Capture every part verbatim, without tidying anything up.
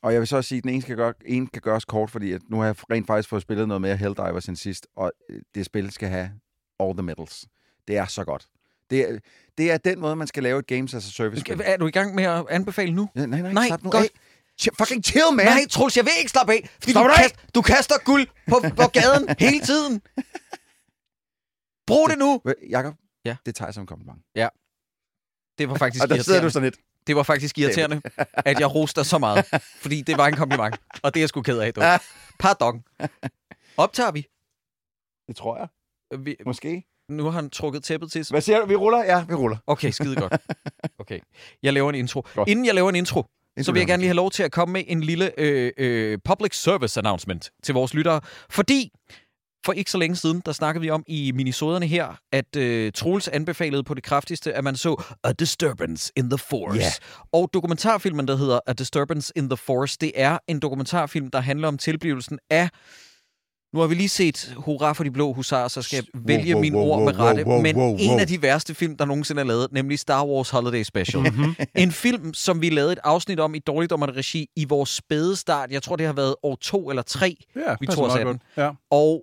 Og jeg vil så også sige, at den ene kan, gøre, en kan gøres kort, fordi at nu har jeg rent faktisk fået spillet noget mere Helldivers end sidst, og det spil skal have all the medals. Det er så godt. Det er, det er den måde, man skal lave et games as a service. Er du i gang med at anbefale nu? Ja, nej, nej, nej slap nu godt. af. Ch- fucking chill, man! Nej, Troels, jeg vil ikke slappe af, fordi du, kast, du kaster guld på, på gaden hele tiden. Brug det nu! Jakob, ja. Det tager jeg som en kompliment. Ja. Det var faktisk og der sidder du sådan lidt. Det var faktisk irriterende, at jeg roste dig så meget, fordi det var en kompliment, og det er jeg sgu ked af, du. Pardon. Optager vi? Det tror jeg. Vi, Måske. Nu har han trukket tæppet til sig. Hvad siger du? Vi ruller? Ja, vi ruller. Okay, skide godt. Okay, jeg laver en intro. Godt. Inden jeg laver en intro, så vil jeg gerne lige have lov til at komme med en lille øh, øh, public service announcement til vores lyttere. Fordi for ikke så længe siden, der snakkede vi om i minisoderne her, at øh, Troels anbefalede på det kraftigste, at man så A Disturbance in the Force. Yeah. Og dokumentarfilmen, der hedder A Disturbance in the Force, det er en dokumentarfilm, der handler om tilblivelsen af... Nu har vi lige set Hurra for de blå husarer, så skal jeg vælge wow, mine wow, ord wow, med rette. wow, wow, men wow, wow. en af de værste film, der nogensinde er lavet, nemlig Star Wars Holiday Special. Mm-hmm. En film, som vi lavede et afsnit om i Dårligdommerne regi i vores spæde start. Jeg tror, det har været år to eller tre, ja, vi tog os af den. Ja. Og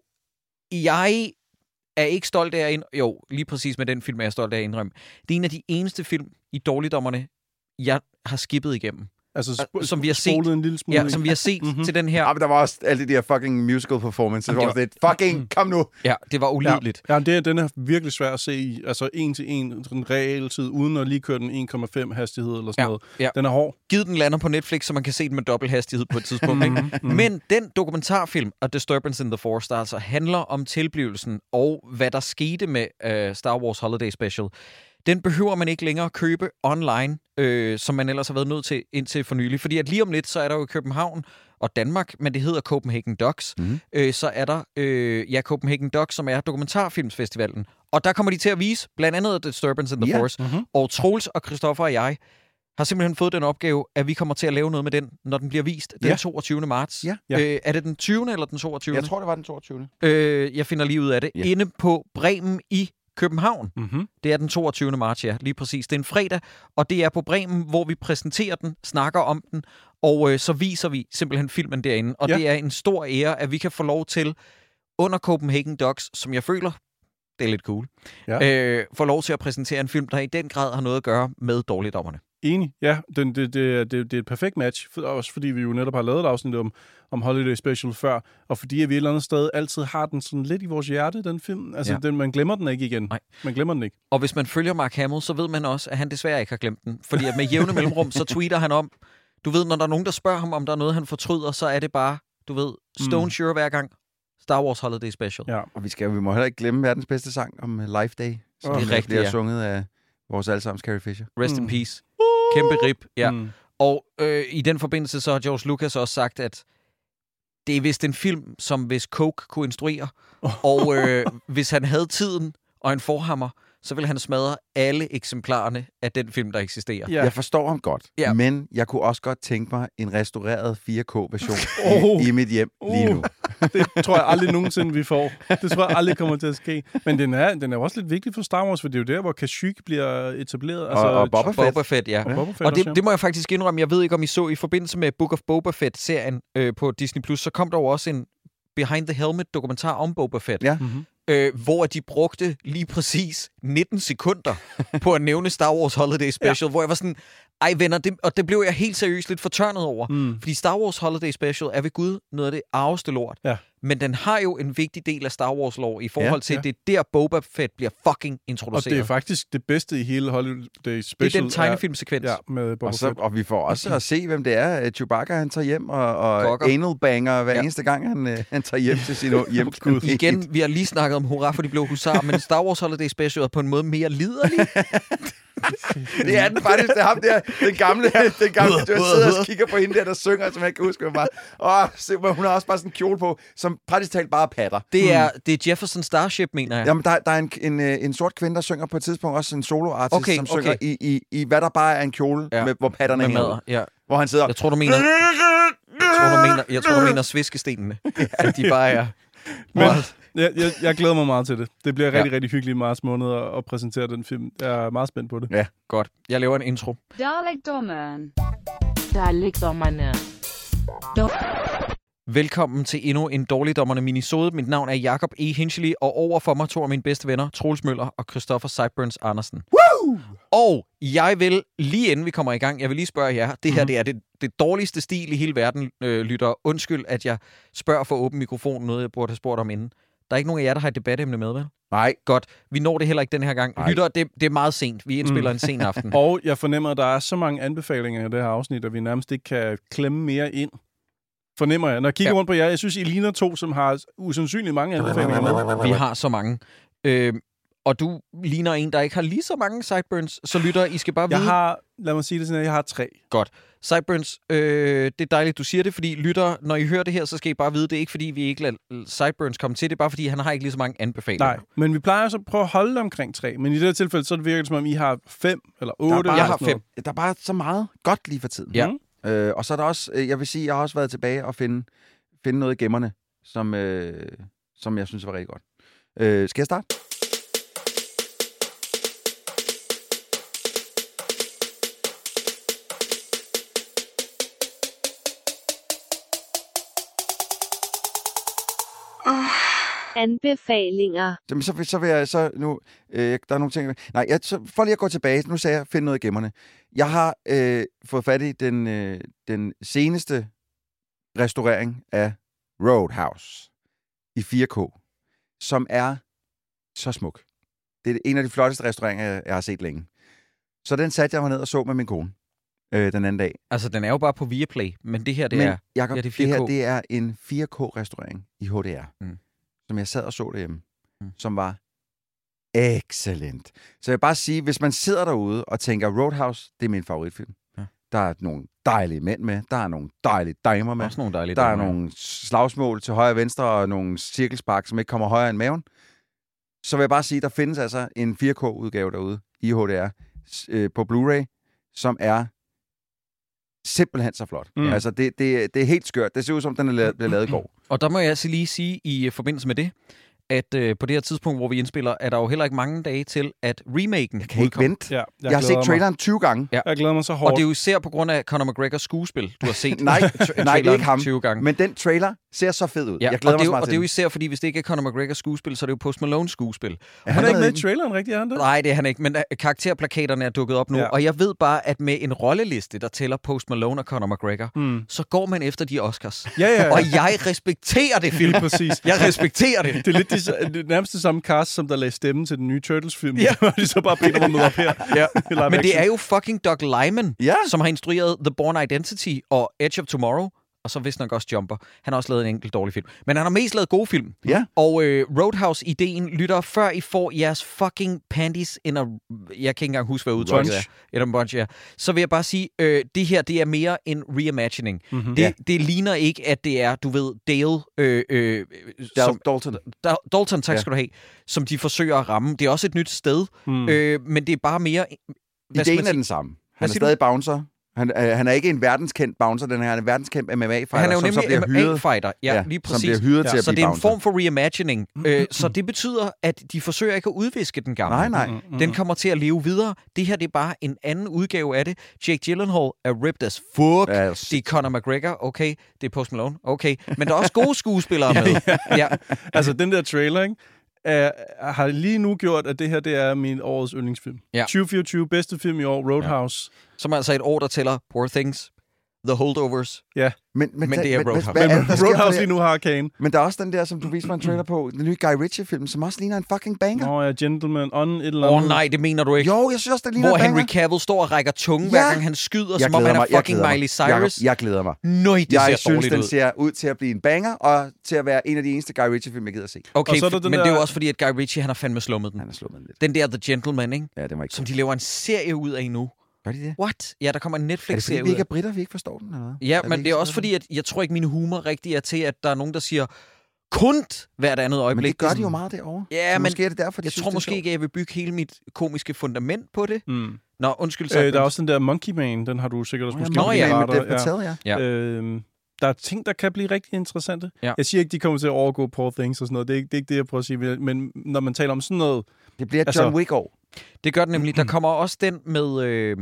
jeg er ikke stolt af at ind... Jo, lige præcis med den film er jeg stolt af at indrømme. Det er en af de eneste film i Dårligdommerne, jeg har skippet igennem. Altså, sp- som vi har set, en lille smule. Ja, som vi har set mm-hmm. til den her. Ja, men der var også alle de der fucking musical performances. Jamen, det var lidt fucking, kom nu! Ja, det var ulideligt. Ja, ja det, den er virkelig svær at se i, altså en til en, sådan realtid, uden at lige køre den en komma fem hastighed eller sådan ja, noget. Ja. Den er hård. Givet den lander på Netflix, så man kan se den med dobbelt hastighed på et tidspunkt. Ikke? Mm-hmm. Men den dokumentarfilm, A Disturbance in the Force, der altså handler om tilblivelsen og hvad der skete med uh, Star Wars Holiday Special, den behøver man ikke længere købe online, øh, som man ellers har været nødt til indtil for nylig. Fordi at lige om lidt, så er der jo i København og Danmark, men det hedder Copenhagen Docs. Mm. Øh, så er der øh, ja, Copenhagen Docs, som er dokumentarfilmsfestivalen. Og der kommer de til at vise blandt andet A Disturbance in the yeah. Force. Mm-hmm. Og Troels og Christoffer og jeg har simpelthen fået den opgave, at vi kommer til at lave noget med den, når den bliver vist den ja. toogtyvende marts. Ja. Øh, er det den tyvende eller den toogtyvende? Jeg tror, det var den toogtyvende. Øh, jeg finder lige ud af det. Ja. Inde på Bremen i København. Mm-hmm. Det er den toogtyvende marts, ja, lige præcis. Det er en fredag, og det er på Bremen, hvor vi præsenterer den, snakker om den, og øh, så viser vi simpelthen filmen derinde. Og ja. det er en stor ære, at vi kan få lov til, under Copenhagen Docs, som jeg føler, det er lidt cool, ja. øh, få lov til at præsentere en film, der i den grad har noget at gøre med Dårligdommerne. Enig, ja. Det, det, det, det, det er et perfekt match, for, også fordi vi jo netop har lavet et afsnit om, om Holiday Special før, og fordi vi et eller andet sted altid har den sådan lidt i vores hjerte, den film. Altså, ja. den, man glemmer den ikke igen. Nej. Man glemmer den ikke. Og hvis man følger Mark Hamill, så ved man også, at han desværre ikke har glemt den. Fordi at med jævne mellemrum, så tweeter han om, du ved, når der er nogen, der spørger ham, om der er noget, han fortryder, så er det bare, du ved, stone sure hver gang. Star Wars Holiday Special. Ja. Og vi, skal, vi må heller ikke glemme verdens bedste sang om Life Day, som det er rigtigt, bliver ja. sunget af vores allesammens Carrie Fisher. Rest mm. in peace. Kæmpe rib, ja. Mm. Og øh, i den forbindelse så har George Lucas også sagt, at det er vist en film, som hvis Coke kunne instruere, og øh, hvis han havde tiden og en forhammer, så ville han smadre alle eksemplarerne af den film, der eksisterer. Ja. Jeg forstår ham godt, ja. men jeg kunne også godt tænke mig en restaureret fire K-version oh. i, i mit hjem oh. lige nu. Det tror jeg aldrig nogensinde, vi får. Det tror jeg aldrig kommer til at ske. Men den er, den er også lidt vigtig for Star Wars, for det er jo der, hvor Kashyyyk bliver etableret. Altså, og, og Boba Fett. Boba Fett, ja. Og, Boba Fett og det, også, det må jeg faktisk indrømme. Jeg ved ikke, om I så i forbindelse med Book of Boba Fett-serien øh, på Disney plus, så kom der jo også en Behind the Helmet dokumentar om Boba Fett. Ja. Mm-hmm. Øh, hvor de brugte lige præcis nitten sekunder på at nævne Star Wars Holiday Special, ja. Hvor jeg var sådan, ej venner, det, og det blev jeg helt seriøst lidt fortørnet over. Mm. Fordi Star Wars Holiday Special er ved Gud noget af det arveste lort. Ja. Men den har jo en vigtig del af Star Wars-lore i forhold til, ja, ja. det er der Boba Fett bliver fucking introduceret. Og det er faktisk det bedste i hele Holiday Special. Det er den tegnefilmsekvens. Ja, med Boba og, så, Fett. og vi får også at se, hvem det er. Chewbacca, han tager hjem, og, og anal banger hver ja. eneste gang, han, han tager hjem til sin hjem. Igen, vi har lige snakket om Hurra for de blå husarer, men Star Wars Holiday Special er på en måde mere liderlig. Det er den faktisk, det er ham der, den gamle, den gamle, du sidder og kigger på hende der, der synger, som jeg kan huske, hun bare, åh, hun har også bare sådan en kjole på, som praktisk talt bare patter. Det er, hmm. det er Jefferson Starship, mener jeg. Jamen, der, der er en, en, en sort kvinde, der synger på et tidspunkt, også en soloartist, okay, som synger okay. i, i, i, hvad der bare er en kjole, ja. med, hvor patterne hænger. Ja. Hvor han sidder, jeg tror, du mener, jeg tror, du mener, jeg tror, du mener sviskestenene, at de bare er... Men, jeg, jeg, jeg glæder mig meget til det. Det bliver rigtig, ja. rigtig hyggeligt i marts måned at, at præsentere den film. Jeg er meget spændt på det. Ja, godt. Jeg laver en intro. Dalekdommeren. Dalekdommerne. Velkommen til endnu en Dårligdommerne minisode. Mit navn er Jakob E. Hinchley, og over for mig to af mine bedste venner, Troels Møller og Christopher Sideburns Andersen. Woo! Og jeg vil, lige inden vi kommer i gang, jeg vil lige spørge jer, det her Mhm. det er det, det dårligste stil i hele verden, øh, lytter. Undskyld, at jeg spørger for åben mikrofon, noget jeg burde have spurgt om inden. Der er ikke nogen af jer, der har et debatemne med, vel? Nej. Godt. Vi når det heller ikke den her gang. Nej. Lytter, det, det er meget sent. Vi indspiller mm. en sen aften. Og jeg fornemmer, at der er så mange anbefalinger i det her afsnit, at vi nærmest ikke kan klemme mere ind. Fornemmer jeg. Når jeg kigger ja. rundt på jer, jeg synes, I ligner to, som har usandsynligt mange anbefalinger med. Vi har så mange. Øh, og du ligner en, der ikke har lige så mange Sideburns. Så lytter, I skal bare Jeg vide... har, lad mig sige det sådan, at jeg har tre. Godt. Sideburns, øh, det er dejligt, du siger det, fordi lytter, når I hører det her, så skal I bare vide, det er ikke fordi, vi ikke lader Sideburns komme til, det er bare fordi, han har ikke lige så mange anbefalinger. Nej, men vi plejer så at prøve at holde det omkring tre. Men i det her tilfælde, så virker det som om, I har fem eller Der er otte. bare, Jeg har fem. Der er bare så meget godt lige for tiden. Ja. Mm. Øh, og så er der også, øh, jeg vil sige, jeg har også været tilbage og finde, finde noget i gemmerne, som, øh, som jeg synes var rigtig godt. Øh, skal jeg starte? Anbefalinger. Jamen, så, så vil jeg så nu... Øh, der er nogle ting... Nej, jeg, så, for lige at gå tilbage, nu sagde jeg, finde noget i gemmerne. Jeg har øh, fået fat i den, øh, den seneste restaurering af Roadhouse i fire K, som er så smuk. Det er en af de flotteste restaureringer, jeg, jeg har set længe. Så den satte jeg mig ned og så med min kone øh, den anden dag. Altså, den er jo bare på Viaplay, men det her, det Men, er... Jacob, ja, det, det er det her fire K. det er en fire K-restaurering i H D R, Mm. som jeg sad og så derhjemme, Mm. som var excellent. Så jeg vil bare sige, hvis man sidder derude og tænker, Roadhouse, det er min favoritfilm. Ja. Der er nogle dejlige mænd med, der er nogle dejlige damer med, Også nogle dejlige der er damer. nogle slagsmål til højre og venstre, og nogle cirkelspark, som ikke kommer højere end maven. Så vil jeg bare sige, der findes altså en fire K-udgave derude i H D R øh, på Blu-ray, som er simpelthen så flot. Mm. Altså, det, det, det er helt skørt. Det ser ud som, den er lavet, blev lavet i går. Og der må jeg altså lige sige i forbindelse med det, at øh, på det her tidspunkt, hvor vi indspiller, er der jo heller ikke mange dage til, at remaken Jeg kan ikke vente. Ja, jeg, Jeg, jeg har set glæder mig. traileren tyve gange. Ja. Jeg glæder mig så Og hårdt. det er jo især på grund af Conor McGregors skuespil, du har set. Nej, tra- nej, det er traileren ikke ham. tyve gange. Men den trailer ser så fed ud. Ja, Jeg glæder og det, er mig jo, så meget og det er jo til især, fordi hvis det ikke er Conor McGregors skuespil, så er det jo Post Malones skuespil. den. Han er ikke med i den? traileren, rigtig, er han det? Nej, det er han ikke, men uh, karakterplakaterne er dukket op nu, Ja. ja. og jeg ved bare, at med en rolleliste, der tæller Post Malone og Conor McGregor, Mm. så går man efter de Oscars. Ja, ja, ja. Og jeg respekterer det, film. Lige præcis. Jeg respekterer det. Det er lidt de, det er nærmest det samme cast, som der lagde stemmen til den nye Turtles-film. Ja. Ja. De så bare bedt om at møde op her. Ja. Live Men det action. er jo fucking Doug Liman, Ja. som har instrueret The Bourne Identity og Edge of Tomorrow, og så vist nok også Jumper. Han har også lavet en enkelt dårlig film. Men han har mest lavet gode film. Ja. Og øh, Roadhouse-ideen lytter, før I får jeres fucking panties in a... Jeg kan ikke engang huske, hvad udtrykket er. Bunch. In a bunch, ja. Så vil jeg bare sige, øh, det her, det er mere en reimagining. Mm-hmm. Det, Ja. det ligner ikke, at det er, du ved, Dale... Øh, øh, Dal- som, Dalton. Da, Dalton, tak Ja. skal du have, som de forsøger at ramme. Det er også et nyt sted, Mm. øh, men det er bare mere... Hvad skal Ideen man er sige? den samme. Han Hvad er siger du? stadig bouncer. Han, øh, han er ikke en verdenskendt bouncer, den her. Han er en verdenskendt M M A-fighter, Han er jo som så nemlig bliver hyret, M M A-fighter. Ja, ja, lige som præcis. bliver hyret Ja. til at Så blive det er en bouncer. form for reimagining. Øh, så det betyder, at de forsøger ikke at udviske den gamle. Nej, nej. Mm-hmm. Den kommer til at leve videre. Det her, det er bare en anden udgave af det. Jake Gyllenhaal er ripped as fuck. Ja, Det er Conor McGregor, okay. Det er Post Malone, okay. Men der er også gode skuespillere med. Ja. Altså, den der trailer, ikke? Er, har lige nu gjort, at det her det er min årets yndlingsfilm. Ja. tyve fireogtyve, bedste film i år, Roadhouse. Som er altså et år, der tæller Poor Things, The Holdovers. Ja, Men, men, Men det er men, Roadhouse. Hvad er men det, der sker for Roadhouse det? lige nu har Arcane. Men der er også den der, som du viste mig en trailer på, den nye Guy Ritchie-film, som også ligner en fucking banger. Nå ja, Gentleman on et eller Åh andet. oh, nej, det mener du ikke. Jo, jeg synes også, det ligner Hvor en banger. Henry Cavill står og rækker tunge, Ja. hver gang han skyder, Jeg som om glæder han er mig, jeg fucking glæder mig. Miley Cyrus. Jacob, jeg glæder mig. Nøj, det Jeg ser synes, dårligt den ud. ser ud til at blive en banger, og til at være en af de eneste Guy Ritchie-film, jeg gider at se. Okay, Og så er der f- den men det er der- jo også fordi, at Guy Ritchie, han har fandme slummet den. Han er slået med lidt. Den der The Gentleman, ikke? Ja, det var ikke Som godt. de laver en serie ud af nu. Gør de det? What? Ja, der kommer en Er det fordi, Netflix-serie vi ud ikke af. er britter, vi ikke forstår den? Eller hvad? Ja, Er men ikke det er sådan også noget? fordi, at jeg tror ikke, min humor rigtig er til, at der er nogen, der siger kunt hvert andet øjeblik. Men det gør er de jo sådan- meget derovre. Ja, så men måske er det derfor, de Jeg synes, tror det er måske sjovt. ikke, at jeg vil bygge hele mit komiske fundament på det. Mm. Nå, undskyld. Øh, Sideburns. der er også den der Monkey Man, den har du sikkert også Nå, måske Nå, Monkey ja, Man på med radar, Dev Patel, ja. Ja. Øhm, der er ting, der kan blive rigtig interessante. Ja. Jeg siger ikke, de kommer til at overgå Poor Things og sådan noget. Det er ikke det, er ikke det jeg prøver at sige. Men når man taler om sådan noget... Det bliver John Altså- Wick år. Det gør den nemlig. Der kommer også den med... Øh,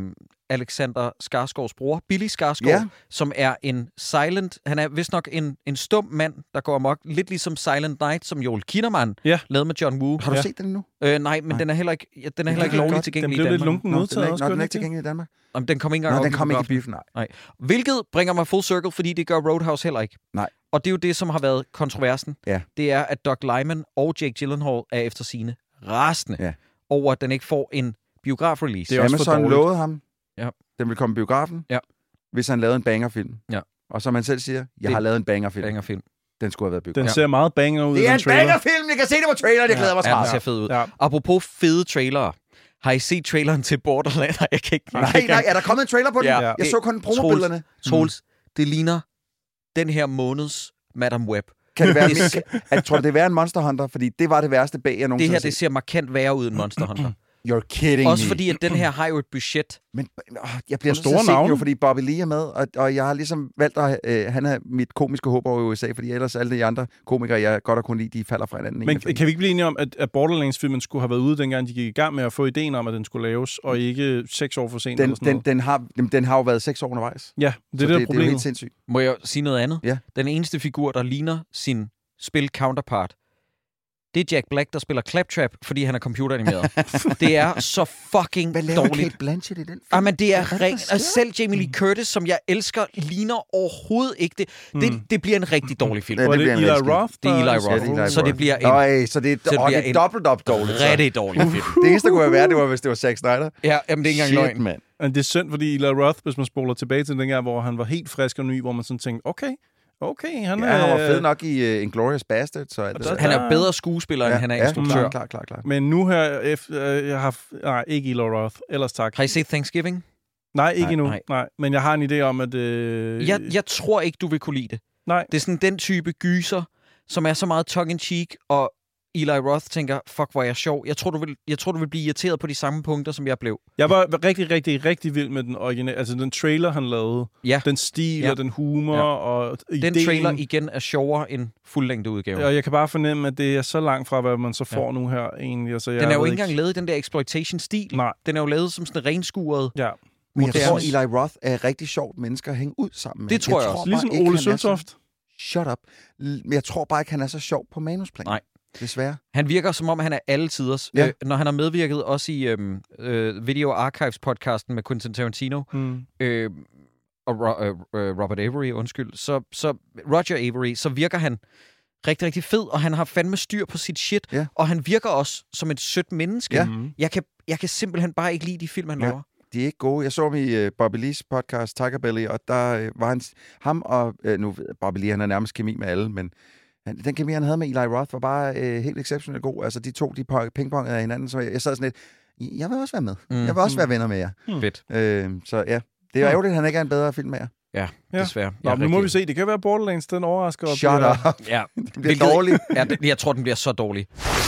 Alexander Skarsgårds bror, Billy Skarsgård, Ja. som er en silent... Han er vist nok en, en stum mand, der går amok. Lidt ligesom Silent Night, som Joel Kinnaman Ja. lavede med John Woo. Har du Ja. set den endnu? Øh, nej, men Nej. den er heller ikke, ja, den er heller ikke kan lovligt godt. tilgængelig Den i blev lidt Danmark. lunken Nå, den modtaget er, også, nå, gør den er den ikke ikke? tilgængelig i Danmark. Jamen, den kom ikke Nå, engang den op kom i ikke i biografen. biffen, nej. Hvilket bringer mig full circle, fordi det gør Roadhouse heller ikke. Nej. Og det er jo det, som har været kontroversen. Ja. Det er, at Doug Liman og Jake Gyllenhaal er efter sine rasende Ja. over, at den ikke får en biograf-release. Det er også for Amazon dårligt. lovede ham, Ja. den ville komme i biografen, Ja. hvis han lavede en bangerfilm. Ja. Og som han selv siger, jeg Det- har lavet en bangerfilm. Bangerfilm. Den skulle have været Den biografen. ser meget banger ud i Det er den en trailer. bangerfilm! Jeg kan se det på traileren, jeg glæder mig så Ja, den meget. ser fed ud. Ja. Apropos fede trailere. Har I set traileren til Borderlands? Nej, jeg kan ikke. jeg kan Nej, ikke- nej, er der kommet en trailer på den? Ja. Jeg så kun promobillederne. Troels, det ligner den her måneds Madame Web. Kan det være, Det- at, at, tror du, det er en Monster Hunter? Fordi det var det værste bag, jeg Det nogensinde her, har det set. ser markant værre ud end Monster Hunter. You're kidding Også me. fordi, at den her har jo et budget. Men åh, jeg bliver Og nødt til store at se den jo, navne. fordi Bobby Lee er med, og, og jeg har ligesom valgt at... Øh, han er mit komiske håb over i U S A, fordi ellers alle de andre komikere, jeg godt har kunnet lide, de falder fra hinanden. Men kan vi ikke blive enige om, at, at Borderlands-filmen skulle have været ude, dengang de gik i gang med at få ideen om, at den skulle laves, og ikke seks år for sent den, eller sådan den, noget? den, har, den, den har jo været seks år undervejs. Ja, det er Så det, der det, er det er jo problemet. helt sindssygt. Må jeg sige noget andet? Ja. Den eneste figur, der ligner sin spil-counterpart, det er Jack Black, der spiller Claptrap, fordi han er computeranimeret. Det er så fucking Hvad laver dårligt. Kate Blanchett i den film? Ah, men det er Hvad der rent... sker? Og selv Jamie Lee Curtis, som jeg elsker, ligner overhovedet ikke det. Det, Mm. det bliver en rigtig dårlig film. Ja, Var det det bliver en Eli rigtig- Roth? Det er Eli der- Roth. Ja, det er Eli Så det Roth. bliver en Øj, så det, Så det åh, bliver det er en dobbelt op dårligt. så. rigtig dårlig film. Det eneste, der kunne være, det var, hvis det var Zack Snyder. Ja, jamen, det er ikke engang Shit, løgn. mand. Men det er synd, fordi Eli Roth, hvis man spoler tilbage til dengang, hvor han var helt frisk og ny, hvor man sådan tænkte, okay, okay, han Ja, er... han var fed nok i uh, Inglourious Basterds. Så alt det der- der. Han er bedre skuespiller, end han er instruktør. Klar, klar, klar, klar. Men nu her, efter, øh, jeg har... Nej, ikke Eli Roth. Ellers tak. Har I set Thanksgiving? Nej, ikke Nej, endnu. nej. Nej. Men jeg har en idé om, at... Øh, Jeg, jeg tror ikke, du vil kunne lide det. Nej. Det er sådan den type gyser, som er så meget tongue-in-cheek, og Eli Roth tænker, fuck, hvor er jeg sjov. Jeg tror, du vil, jeg tror, du vil blive irriteret på de samme punkter, som jeg blev. Jeg var rigtig, rigtig, rigtig vild med den originale... Altså, den trailer, han lavede. Ja. Den stil Ja. og den humor Ja. og Den ideen. trailer igen er sjovere end fuldlængde udgave. Og jeg kan bare fornemme, at det er så langt fra, hvad man så får ja. nu her egentlig. Altså, jeg Den er jo ved ikke engang lavet i den der exploitation-stil. Nej. Den er jo lavet som sådan renskuret. Ja. Men jeg moderne. tror, Eli Roth er et rigtig sjovt menneske at hænge ud sammen med. Det tror jeg også. bare Ligesom ikke, Ole han er så- Søltoft. Shut up. L- Men jeg tror bare ikke, han er så sjov på manusplan. Nej. Desværre. Han virker, som om han er alle tiders. Ja. Øh, når han har medvirket også i øhm, øh, Video Archives-podcasten med Quentin Tarantino, Mm. øh, og Ro- øh, øh, Robert Avery, undskyld, så, så Roger Avery, så virker han rigtig, rigtig fed, og han har fandme styr på sit shit, Ja. og han virker også som et sødt menneske. Ja. Mm. Jeg, kan, jeg kan simpelthen bare ikke lide de film, han Ja. laver. De er ikke gode. Jeg så ham i uh, Bobby Lees podcast, Tiger Belly, og der uh, var han, ham og, uh, nu ved jeg, Bobby Lee, han er nærmest kemi med alle, men han, den kemi, han havde med Eli Roth, var bare uh, helt exceptionelt god. Altså, de to, de pingpongede af hinanden, så jeg, jeg sad sådan lidt, jeg vil også være med. Mm. Jeg vil også være venner med jer. Mm. Fedt. Uh, så ja, det er Mm. ærgerligt, at han ikke er en bedre film med jer. Ja, Ja. desværre. Nå, Jeg er nu må rigtig- vi se. Det kan være Borderlands, den overrasker. og Shut bliver- up. Ja, Det bliver Hvilket- dårligt. ja, det, jeg tror, den bliver så dårlig.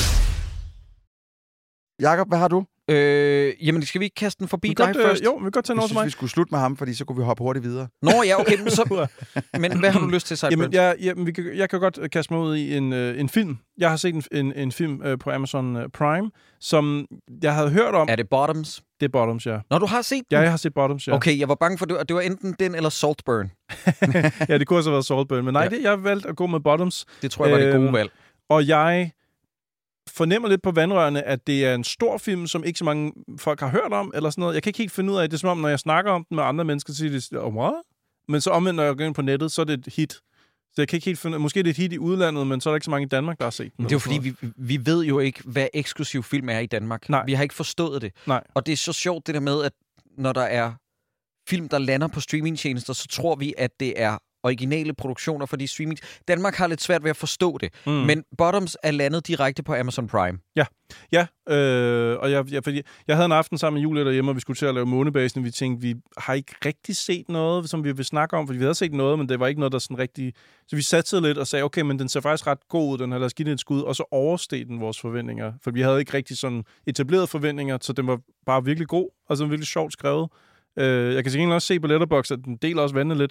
Jakob, hvad har du? Øh, jamen, skal vi ikke kaste den forbi Vi dig kan godt, først? øh, jo, vi kan godt tage Jeg noget til synes, mig. vi skulle slutte med ham, fordi så kunne vi hoppe hurtigt videre. Nå, ja, okay, men, så, men hvad har du lyst til, Sideburns? Jamen, jeg, jamen, vi kan, jeg kan godt kaste mig ud i en, øh, en film. Jeg har set en, en, en film øh, på Amazon øh, Prime, som jeg havde hørt om. Er det Bottoms? Det er Bottoms, ja. Nå, du har set den? Ja, jeg har set Bottoms, ja. Okay, jeg var bange for, at det var enten den eller Saltburn. Ja, det kunne også have været Saltburn. Men nej, Ja. det, jeg har valgt at gå med Bottoms. Det tror jeg var det gode Øhm, valg. Og jeg fornemmer lidt på vandrørene, at det er en stor film, som ikke så mange folk har hørt om, eller sådan noget. Jeg kan ikke helt finde ud af det. Det er som om, når jeg snakker om den med andre mennesker, så siger de, oh, what? Men så omvendt, når jeg går ind på nettet, så er det et hit. Så jeg kan ikke helt finde... Måske er det et hit i udlandet, men så er der ikke så mange i Danmark, der har set den. Det er jo fordi, vi, vi ved jo ikke, hvad eksklusiv film er i Danmark. Nej. Vi har ikke forstået det. Nej. Og det er så sjovt det der med, at når der er film, der lander på streamingtjenester, så tror vi, at det er originale produktioner for de streaming. Danmark har lidt svært ved at forstå det. Mm. Men Bottoms er landet direkte på Amazon Prime. Ja, øh, og jeg, jeg, fordi jeg havde en aften sammen med Julie derhjemme, og vi skulle til at lave Månebasen, og vi tænkte, vi har ikke rigtig set noget, som vi vil snakke om, fordi vi havde set noget, men det var ikke noget, der sådan rigtig... Så vi satte lidt og sagde, okay, men den ser faktisk ret god ud, den har lad os give den et skud, og så oversteg den vores forventninger, for vi havde ikke rigtig sådan etablerede forventninger, så den var bare virkelig god, og så virkelig sjovt skrevet. Øh, jeg kan til gengæld også se på Letterboxd, at den deler også vandet lidt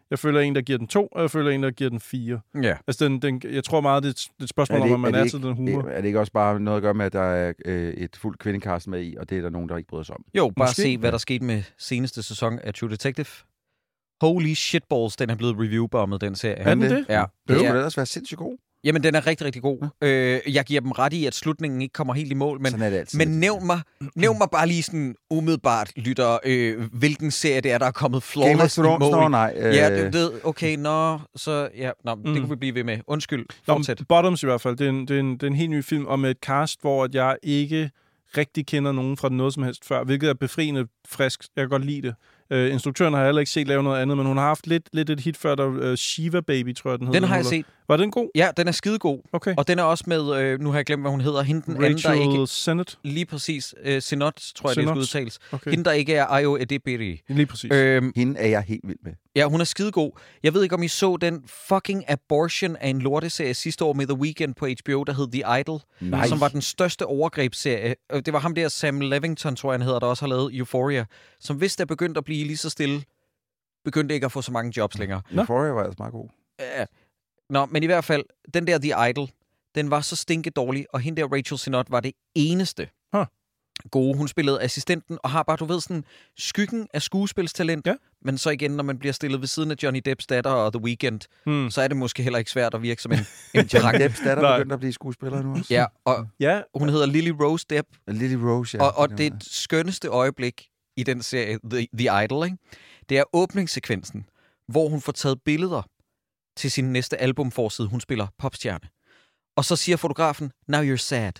Jeg føler en, der giver den to, og jeg føler en, der giver den fire. Ja. Altså, den, den, jeg tror meget, det er et, et spørgsmål er det, om, at man er, er, det til ikke, den humor. Er det ikke også bare noget at gøre med, at der er øh, et fuldt kvindekast med i, og det er der nogen, der ikke bryder sig om? Jo, bare Måske. se, hvad der skete med seneste sæson af True Detective. Holy shitballs, den er blevet review-bommet, den serie. Er den det? Ja. Det Det skulle er, ellers være sindssygt god. jamen, den er rigtig, rigtig god. Ja. Øh, jeg giver dem ret i, at slutningen ikke kommer helt i mål, men, Sådan er det altid. men nævn, mig, nævn mig bare lige sådan umiddelbart, lytter, øh, hvilken serie det er, der er kommet Game of flawless i Thrones, mål. nå, nej. Øh, Ja, det ved, okay, nå, så ja, nå, mm. det kunne vi blive ved med. Undskyld, fortsæt. Nå, Bottoms i hvert fald, det er, en, det, er en, det er en helt ny film om et cast, hvor jeg ikke rigtig kender nogen fra noget som helst før, hvilket er befriende frisk. Jeg kan godt lide det. Uh, instruktøren har heller ikke set lave noget andet, men hun har haft lidt, lidt et hit før, der uh, Shiva Baby, tror jeg, den hedder. Den har jeg set. Var den god? Ja, den er skidegod. Okay. Og den er også med, øh, nu har jeg glemt, hvad hun hedder, hende den anden, der Rachel ikke... Sennett? Lige præcis. Øh, Sinot, tror jeg, Sinot. det skal udtales. Okay. Hende, der ikke er Ayo Edebiri. Lige præcis. Øhm, Hende er jeg helt vild med. ja, hun er skidegod. Jeg ved ikke, om I så den fucking abortion af en lorteserie sidste år med The Weeknd på H B O, der hed The Idol. Nej. Som var den største overgrebsserie. Øh, Det var ham der, Sam Levington, tror jeg, han hedder, der også har lavet Euphoria. Som hvis der begyndte at blive lige så stille, begyndte ikke at få så mange jobs længere. Euphoria var altså meget god. Ja. Nå, men i hvert fald, den der The Idol, den var så stinke dårlig, og hende der Rachel Sennott var det eneste huh. gode. Hun spillede assistenten, og har bare, du ved, sådan skyggen af skuespilstalent, ja. men så igen, når man bliver stillet ved siden af Johnny Depps datter og The Weeknd, hmm. så er det måske heller ikke svært at virke som en, en Johnny Depps datter begyndte at blive skuespiller nu også. Ja, og ja. hun hedder Lily Rose Depp. Lily Rose, ja. Og, og det skønneste øjeblik i den serie, The, The Idol, ikke? Det er åbningssekvensen, hvor hun får taget billeder til sin næste albumforside. Hun spiller popstjerne. Og så siger fotografen, now you're sad.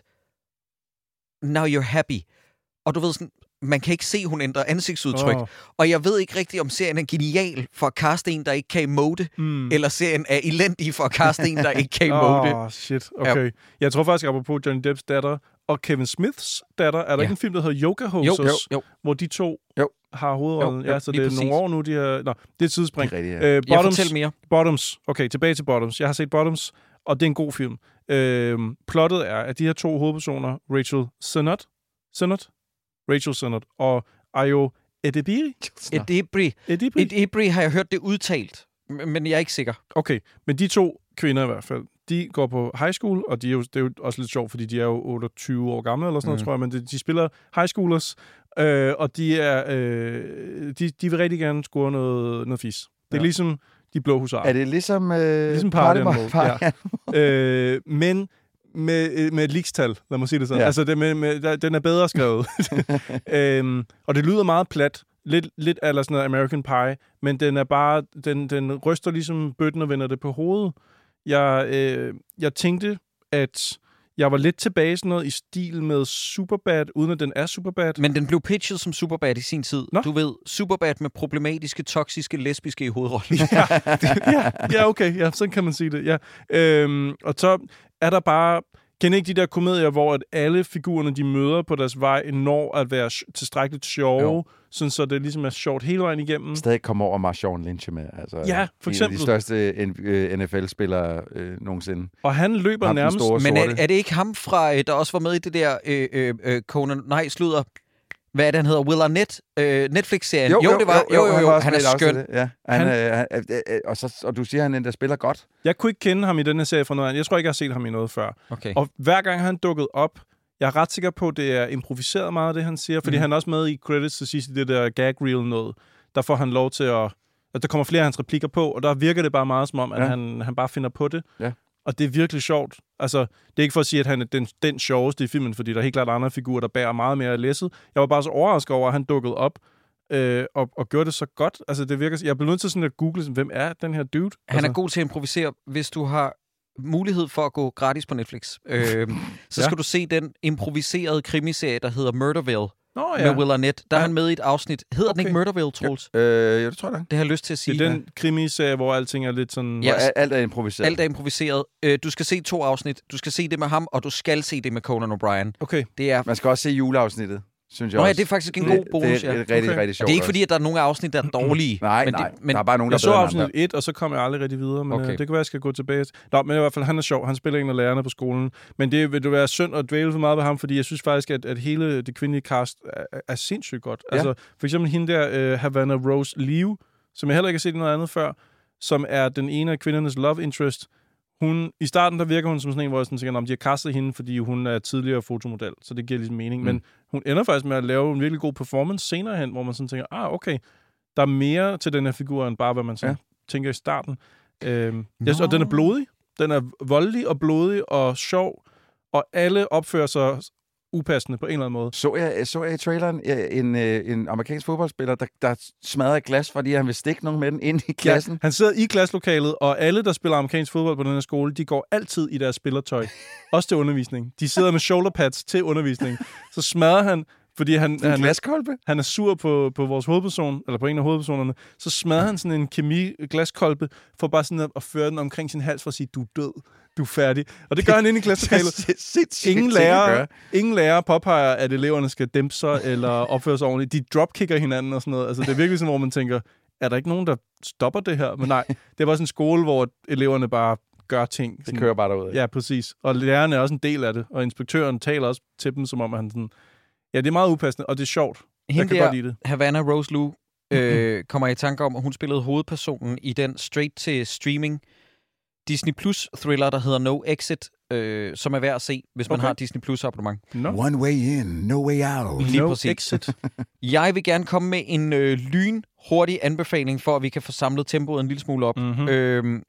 Now you're happy. Og du ved sådan, man kan ikke se, hun ændrer ansigtsudtryk. Oh. Og jeg ved ikke rigtigt, om serien er genial for at kaste en, der ikke kan emote, mm. eller serien er elendig for at kaste en, der ikke kan emote. Åh, oh, shit. Okay. Ja. Jeg tror faktisk, apropos Johnny Depps datter og Kevin Smiths datter, er der ja. ikke en film, der hedder Yoga Hosers, jo, jo, jo. hvor de to jo. har hovedrollen? Ja, så det er præcis. nogle år nu, de har... Nå, det er et tidsspring. Det er rigtigt, ja. uh, Bottoms, jeg fortæller mere. Bottoms. Okay, tilbage til Bottoms. Jeg har set Bottoms, og det er en god film. Uh, plottet er, at de her to hovedpersoner, Rachel Sennott, Sennott? Rachel Sennott og Ayo Edebiri? Edebiri. Edebiri? Edebiri har jeg hørt det udtalt, men jeg er ikke sikker. Okay, men de to kvinder i hvert fald, de går på high school, og de er jo, det er jo også lidt sjovt, fordi de er jo otteogtyve år gamle, eller sådan noget, mm. tror jeg, men de, de spiller high schoolers, øh, og de er øh, de, de vil rigtig gerne score noget, noget fis. Det er ja. ligesom de blå husarer. Er det ligesom, øh, ligesom Party Animal? Ja. øh, men med, med et likstal, lad mig sige det sådan. Ja. Altså, det med, med, der, den er bedre skrevet. øhm, og det lyder meget plat. Lidt, lidt eller sådan noget American Pie, men den er bare, den, den ryster ligesom bøtten og vender det på hovedet. Jeg, øh, jeg tænkte, at jeg var lidt tilbage sådan noget i stil med Superbad, uden at den er Superbad. Men den blev pitchet som Superbad i sin tid. Nå? Du ved, Superbad med problematiske, toksiske, lesbiske i hovedrollen. ja, ja, ja, okay. Ja, sådan kan man sige det. Ja. Øhm, og så er der bare... Kender ikke de der komedier, hvor at alle figurerne, de møder på deres vej, når at være tilstrækkeligt sjove, jo. Sådan så det ligesom er sjovt hele vejen igennem. Stadig kommer over Marshawn Lynch med. Altså, ja, for eksempel. En af de største N F L-spillere øh, nogensinde. Og han løber ham nærmest... Store, men er, er det ikke ham fra, der også var med i det der øh, øh, Conan... Nej, slutter... Hvad er det, han hedder? Will Arnett? Øh, Netflix-serien? Jo, jo, det var. Jo, jo, jo. jo. Han, han er skøn. Ja. Han, han, øh, han, øh, og, så, og du siger, han endda spiller godt. Jeg kunne ikke kende ham i den her serie fra noget andet. Jeg tror ikke, jeg har set ham i noget før. Okay. Og hver gang han dukket op, jeg er ret sikker på, at det er improviseret meget, det han siger, fordi mm. han er også med i credits til sidst i det der gag reel noget. Der får han lov til at... at der kommer flere af hans replikker på, og der virker det bare meget som om, at ja. han, han bare finder på det. Ja. Og det er virkelig sjovt. Altså, det er ikke for at sige, at han er den, den sjoveste i filmen, fordi der er helt klart andre figurer, der bærer meget mere læsset. Jeg var bare så overrasket over, at han dukkede op øh, og, og gjorde det så godt. Altså, det virker... Jeg blev nødt til sådan at google, sådan, hvem er den her dude? Han altså, er god til at improvisere, hvis du har mulighed for at gå gratis på Netflix. Øh, så ja. skal du se den improviserede krimiserie, der hedder Murderville. Nå, ja. Med Will Arnett. Der er ja. han med i et afsnit. Hedder okay. den ikke Murderville, Troels? Ja, øh, ja, det tror jeg da. Det har jeg lyst til at sige. Det er den krimiserie, hvor alting er lidt sådan... Ja, yes. Alt er improviseret. Alt er improviseret. Øh, du skal se to afsnit. Du skal se det med ham, og du skal se det med Conan O'Brien. Okay. Det er... Man skal også se juleafsnittet, synes jeg. Nå ja, også. det er faktisk en god bonus, ja. Det er ja. rigtig, okay. rigtig sjovt. Det er ikke fordi, at der er nogle afsnit, der er dårlige. nej, men nej. Det, men der er bare nogen, der jeg så bedre afsnit et, og så kom jeg aldrig rigtig videre, men okay. øh, det kan være, jeg skal gå tilbage. Nå, men i hvert fald, han er sjov. Han spiller en af lærerne på skolen. Men det vil du være synd at dvæle for meget ved ham, fordi jeg synes faktisk, at, at hele det kvindelige cast er, er sindssygt godt. Ja. Altså, for eksempel hende der, uh, Havana Rose Liu, som jeg heller ikke har set noget andet før. som er den ene af kvindernes love interest. Hun, I starten der virker hun som sådan en, hvor jeg sådan tænker, om de har kastet hende, fordi hun er tidligere fotomodel, så det giver ligesom mening. Mm. Men hun ender faktisk med at lave en virkelig god performance senere hen, hvor man sådan tænker, ah, okay, der er mere til den her figur, end bare hvad man sådan ja. tænker i starten. Øhm, yes, og den er blodig. Den er voldelig og blodig og sjov, og alle opfører sig upassende på en eller anden måde. Så jeg, så jeg i traileren en, en, en amerikansk fodboldspiller, der, der smadrer et glas, fordi han vil stikke nogen med den ind i klassen. Ja, han sidder i klasselokalet, og alle, der spiller amerikansk fodbold på den her skole, de går altid i deres spillertøj. Også til undervisning. De sidder med shoulder pads til undervisning. Så smadrer han, fordi han, han, glaskolbe? han er sur på, på vores hovedperson, eller på en af hovedpersonerne, så smadrer han sådan en kemi-glaskolbe, for bare sådan at, at føre den omkring sin hals, for at sige, du er død. Du er færdig. Og det gør han inde i klasselokalet. Ingen lærer, ingen lærer påpeger, at eleverne skal dæmpe sig eller opføre sig ordentligt. De dropkicker hinanden og sådan noget. Altså, det er virkelig sådan, hvor man tænker, er der ikke nogen, der stopper det her? Men nej, det var sådan en skole, hvor eleverne bare gør ting. Det sådan, kører bare derud. Ja, præcis. Og lærerne er også en del af det. Og inspektøren taler også til dem, som om han sådan... Ja, det er meget upassende, og det er sjovt. Hende jeg kan der, godt lide det. Havana Rose Liu, øh, kommer i tanke om, at hun spillede hovedpersonen i den straight-to-streaming Disney Plus thriller, der hedder No Exit, øh, som er værd at se, hvis man okay. har Disney Plus abonnement. No. One way in, no way out. Lige no præcis. Exit. Jeg vil gerne komme med en øh, lynhurtig anbefaling, for at vi kan få samlet tempoet en lille smule op. Mm-hmm. Øh,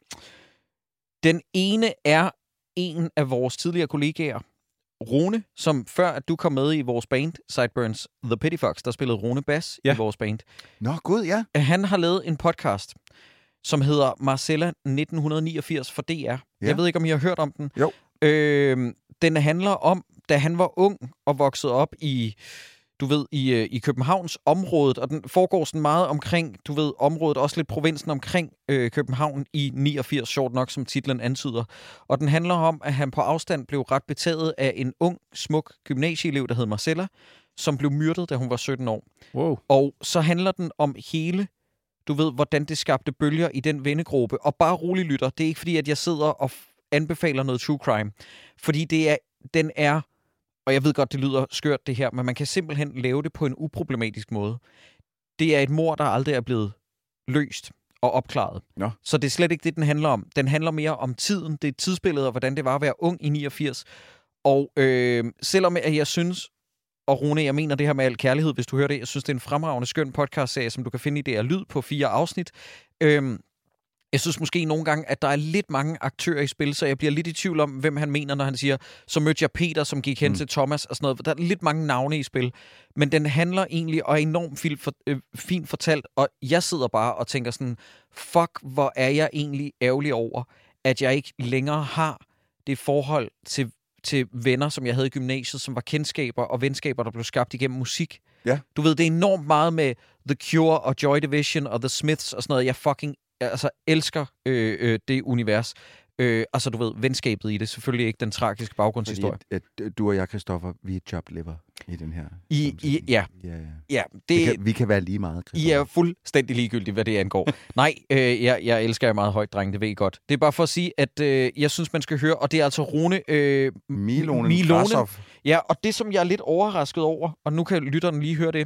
den ene er en af vores tidligere kollegaer, Rune, som før at du kom med i vores band, Sideburns The Pity Fox, der spillede Rune bass ja. i vores band. Nå, gud, ja. Han har lavet en podcast, som hedder Marcella nitten niogfirs for D R. Ja. Jeg ved ikke, om I har hørt om den. Jo. Øh, den handler om, da han var ung og voksede op i, du ved, i, i Københavns området, og den foregår sådan meget omkring, du ved, området, også lidt provinsen omkring øh, København i niogfirs, sjovt nok, som titlen antyder. Og den handler om, at han på afstand blev ret betaget af en ung, smuk gymnasieelev, der hed Marcella, som blev myrdet, da hun var sytten år. Wow. Og så handler den om hele, du ved, hvordan det skabte bølger i den vennegruppe. Og bare rolig lytter, det er ikke fordi, at jeg sidder og anbefaler noget true crime. Fordi det er, den er, og jeg ved godt, det lyder skørt det her, men man kan simpelthen lave det på en uproblematisk måde. Det er et mord, der aldrig er blevet løst og opklaret. Nå. Så det er slet ikke det, den handler om. Den handler mere om tiden, det er tidsbilledet, og hvordan det var at være ung i niogfirs. Og øh, selvom jeg synes, og Rune, jeg mener det her med al kærlighed, hvis du hører det, jeg synes, det er en fremragende, skøn podcast-serie, som du kan finde i D R Lyd på fire afsnit. Øhm, jeg synes måske nogle gange, at der er lidt mange aktører i spil, så jeg bliver lidt i tvivl om, hvem han mener, når han siger, så mødte jeg Peter, som gik hen mm. til Thomas og sådan noget. Der er lidt mange navne i spil, men den handler egentlig og er enormt fint, for, øh, fint fortalt, og jeg sidder bare og tænker sådan, fuck, hvor er jeg egentlig ærgerlig over, at jeg ikke længere har det forhold til til venner, som jeg havde i gymnasiet, som var kendskaber og venskaber, der blev skabt igennem musik. Ja. Du ved, det er enormt meget med The Cure og Joy Division og The Smiths og sådan noget. Jeg fucking altså, elsker øh, øh, det univers. Øh, altså, du ved, venskabet i det. Selvfølgelig ikke den tragiske baggrundshistorie. Fordi, at, du og jeg, Christoffer, vi er job liver i den her. I, i, ja. Ja, ja. ja det, vi, kan, vi kan være lige meget, Christoffer. I er fuldstændig ligegyldige, hvad det angår. Nej, øh, jeg, jeg elsker jer meget højt, dreng. Det ved I godt. Det er bare for at sige, at øh, jeg synes, man skal høre, og det er altså Rune... Øh, Milonen, Milonen. Ja, og det, som jeg er lidt overrasket over, og nu kan lytterne lige høre det.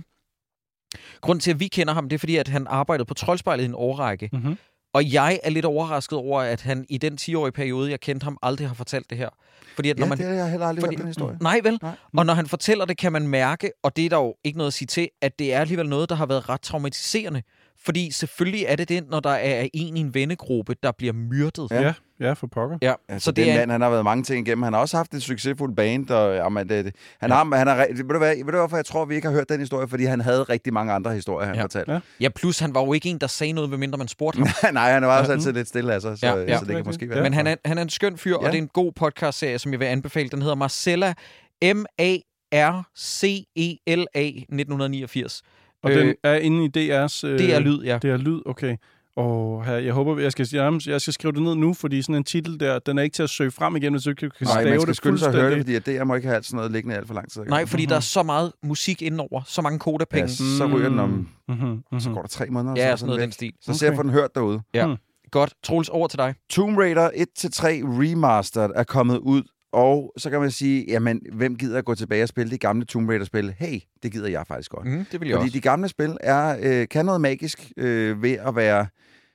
Grunden til, at vi kender ham, det er fordi, at han arbejdede på Troldspejlet i en årrække. Mm-hmm. Og jeg er lidt overrasket over, at han i den ti-årige periode, jeg kendte ham, aldrig har fortalt det her. Fordi at når ja, man, det har jeg heller aldrig fordi, hørt den historie. Nej vel? Nej. Og når han fortæller det, kan man mærke, og det er der jo ikke noget at sige til, at det er alligevel noget, der har været ret traumatiserende. Fordi selvfølgelig er det det, når der er en i en vennegruppe, der bliver myrdet. Ja, ja for pokker. Ja, altså, så det den er... mand, han har været mange ting igennem. Han har også haft et succesfuldt band, og jamen, det, det, han ja. har, han har, ved du hvad, ved du hvorfor jeg tror, vi ikke har hørt den historie? Fordi han havde rigtig mange andre historier, han ja. fortalte. Ja. ja, plus han var jo ikke en, der sagde noget, medmindre man spurgte ham. Nej, han var også ja. altid lidt stille af sig, så, ja. Ja. så det kan måske være. Men han er, han er en skøn fyr, ja. og det er en god podcast-serie, som jeg vil anbefale. Den hedder Marcella, M A R C E L A nitten niogfirs. Og øh, den er inde i D R's... Øh, D R Lyd, ja. D R Lyd, okay. Og her, jeg håber, jeg skal, jeg skal skrive det ned nu, fordi sådan en titel der, den er ikke til at søge frem igen, hvis du ikke kan stave det. Nej, man skal skynde sig at høre det, fordi at D R må ikke have alt sådan noget liggende alt for lang tid. Nej, fordi mm-hmm. der er så meget musik indenover, så mange kodapenge. Ja, så ryger den om... Mm-hmm. Mm-hmm. Så går der tre måneder. Ja, så sådan noget den stil. Så okay. ser jeg for den hørt derude. Ja. Mm. Godt. Troels, over til dig. Tomb Raider et til tre Remastered er kommet ud, og så kan man sige, jamen, hvem gider at gå tilbage og spille de gamle Tomb Raider-spil? Hey, det gider jeg faktisk godt. Mm, det vil jeg Fordi også. de gamle spil er, øh, kan noget magisk øh, ved at være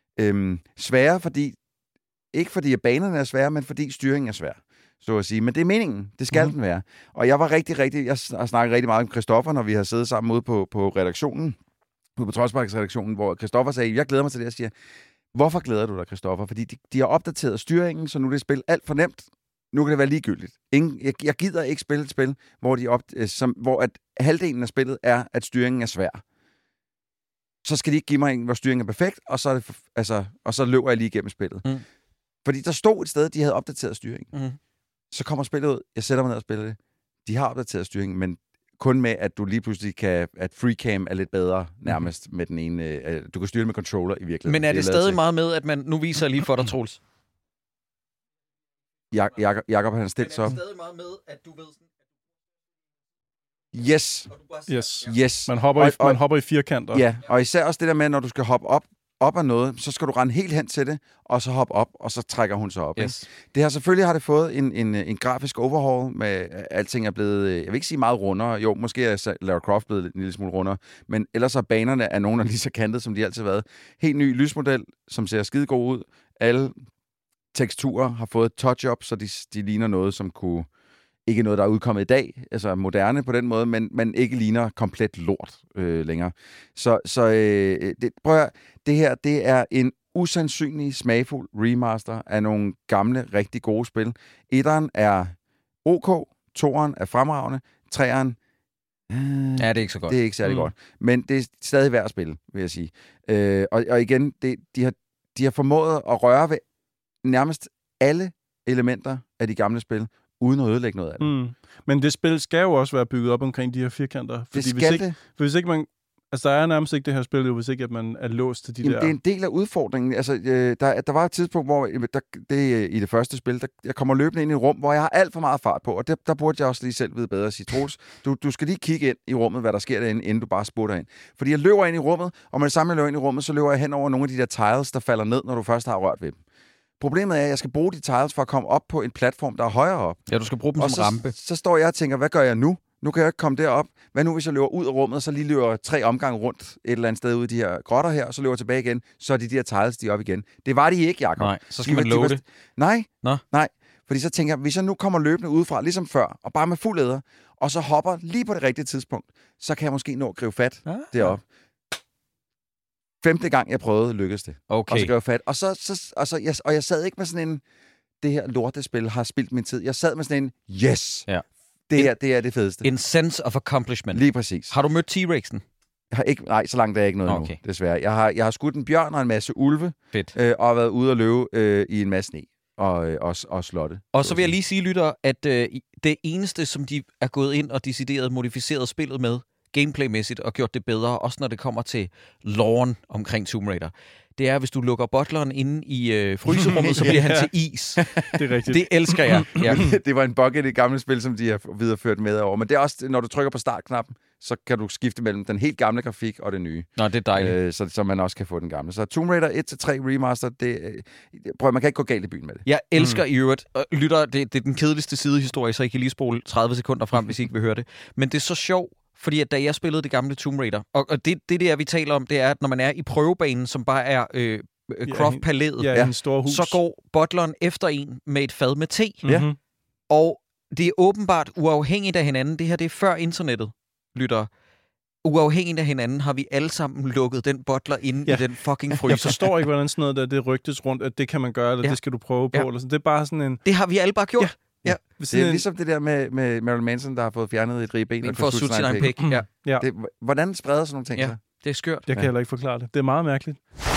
Øhm, svære, fordi... Ikke fordi at banerne er svære, men fordi styringen er svær, så at sige. Men det er meningen. Det skal mm. den være. Og jeg var rigtig, rigtig... Jeg har snakket rigtig meget om Christoffer, når vi har siddet sammen ude på, på redaktionen, ude på Trodsparks-redaktionen, hvor Christoffer sagde, jeg glæder mig til det, jeg siger, hvorfor glæder du dig, Christoffer? Fordi de, de har opdateret styringen, så nu er det spil alt for nemt. Nu kan det være ligegyldigt. Ingen, jeg, jeg gider ikke spille et spil, hvor, de op, som, hvor at halvdelen af spillet er, at styringen er svær. Så skal de ikke give mig en, hvor styringen er perfekt, og så, er det, altså, og så løber jeg lige igennem spillet. Mm. Fordi der stod et sted, de havde opdateret styringen. Mm. Så kommer spillet ud, jeg sætter mig ned og spiller det. De har opdateret styringen, men kun med, at du lige pludselig kan... At FreeCam er lidt bedre nærmest mm. med den ene... Øh, du kan styre det med controller i virkeligheden. Men er det, det er stadig meget med, at man... Nu viser jeg lige for dig, Troels. Jak- Jak- Jakob han har stillet sig op. Men er det stadig meget med, at du ved sådan... Yes. Yes. Yes. Man hopper, i, man hopper i firkanter. Ja, og især også det der med, når du skal hoppe op, op af noget, så skal du rende helt hen til det, og så hoppe op, og så trækker hun sig op. Yes. Ikke? Det her selvfølgelig har det fået en, en, en grafisk overhaul, med alting er blevet, jeg vil ikke sige meget rundere, jo, måske er Lara Croft blevet en lille smule rundere, men ellers er banerne er nogen, der lige så kantet, som de altid har været. Helt ny lysmodel, som ser skide god ud. Alle teksturer har fået touch-up, så de, de ligner noget, som kunne... Ikke noget, der er udkommet i dag, altså moderne på den måde, men, men ikke ligner komplet lort øh, længere. Så, så øh, det, prøv at, det her, det er en usandsynlig smagfuld remaster af nogle gamle, rigtig gode spil. Etteren er ok, toeren er fremragende, treeren... Øh, ja, det er ikke så godt. Det er ikke særlig mm. godt, men det er stadig værd at spille, vil jeg sige. Øh, og, og igen, det, de, har, de har formået at røre ved nærmest alle elementer af de gamle spil, uden at ødelægge noget af det. Mm. Men det spil skal jo også være bygget op omkring de her firkanter. Fordi det skal hvis ikke, det. Hvis ikke man... Altså, der er nærmest ikke det her spil, hvis ikke at man er låst til de Jamen, der... det er en del af udfordringen. Altså, øh, der, der var et tidspunkt, hvor der, det, i det første spil, der, jeg kommer løbende ind i et rum, hvor jeg har alt for meget fart på, og det, der burde jeg også lige selv vide bedre at sige, Troels, du, du skal lige kigge ind i rummet, hvad der sker derinde, inden du bare sputter ind. Fordi jeg løber ind i rummet, og med det samme, jeg løber ind i rummet, så løber jeg hen over nogle af de der tiles, der falder ned, når du først har rørt ved dem. Problemet er, at jeg skal bruge de tiles for at komme op på en platform, der er højere op. Ja, du skal bruge dem og som så, rampe. Så står jeg og tænker, hvad gør jeg nu? Nu kan jeg ikke komme derop. Hvad nu, hvis jeg løber ud af rummet, så lige løber tre omgange rundt et eller andet sted ud i de her grotter her, og så løber jeg tilbage igen, så er de der tiles, de er op igen. Det var de ikke, Jacob. Nej, så skal de, man love det. Nej, Nå. nej. Fordi så tænker jeg, hvis jeg nu kommer løbende udefra, ligesom før, og bare med fuld æder, og så hopper lige på det rigtige tidspunkt, så kan jeg måske nå at gribe fat ah, deroppe. Femte gang, jeg prøvede, lykkedes det. Okay. Og så gribe fat. Og, så, så, og, så, jeg, og jeg sad ikke med sådan en, det her lortespil har spildt min tid. Jeg sad med sådan en, yes! Ja. Det her, det er det fedeste. En sense of accomplishment. Lige præcis. Har du mødt T-Rexen? Jeg har ikke, nej, så langt er jeg ikke noget okay. nu, desværre. Jeg har, jeg har skudt en bjørn og en masse ulve, øh, og har været ude og løbe øh, i en masse sne og, øh, og, og slotte. Og så vil jeg lige sige, lytter, at øh, det eneste, som de er gået ind og decideret modificeret spillet med, gameplaymæssigt, og gjort det bedre, også når det kommer til loven omkring Tomb Raider, det er, hvis du lukker butleren inde i øh, fryserummet, så bliver han til is. Det er rigtigt. Det elsker jeg. Ja. Det var en bug i det gamle spil, som de har videreført med over. Men det er også, når du trykker på startknappen, så kan du skifte mellem den helt gamle grafik og det nye. Nå, det er dejligt. Øh, så, så man også kan få den gamle. Så Tomb Raider et til tre remaster, det, prøv, man kan ikke gå galt i byen med det. Jeg elsker mm. i øvrigt, lytter, det, det er den kedeligste sidehistorie, så I kan lige spole tredive sekunder frem, hvis I ikke vil høre det. Men det er så sjovt, fordi at da jeg spillede det gamle Tomb Raider, og, og det, det der, vi taler om, det er, at når man er i prøvebanen, som bare er øh, Croft-palæet, ja, ja, så går butleren efter en med et fad med te. Mm-hmm. Og det er åbenbart uafhængigt af hinanden. Det her, det er før internettet, lytter. Uafhængigt af hinanden har vi alle sammen lukket den butler inde ja. i den fucking fryser. Jeg forstår ikke, hvordan sådan noget der, det rygtes rundt, at det kan man gøre, eller ja. det skal du prøve på. Ja. Eller sådan. Det er bare sådan en... Det har vi alle bare gjort. Ja. Ja. Det er ligesom det der med, med Marilyn Manson, der har fået fjernet et ribben. For at sutte sin egen pik. Ja. Ja. Det, hvordan spreder sådan nogle ting ja. sig? Det er skørt. Jeg kan ja. heller ikke forklare det. Det er meget mærkeligt.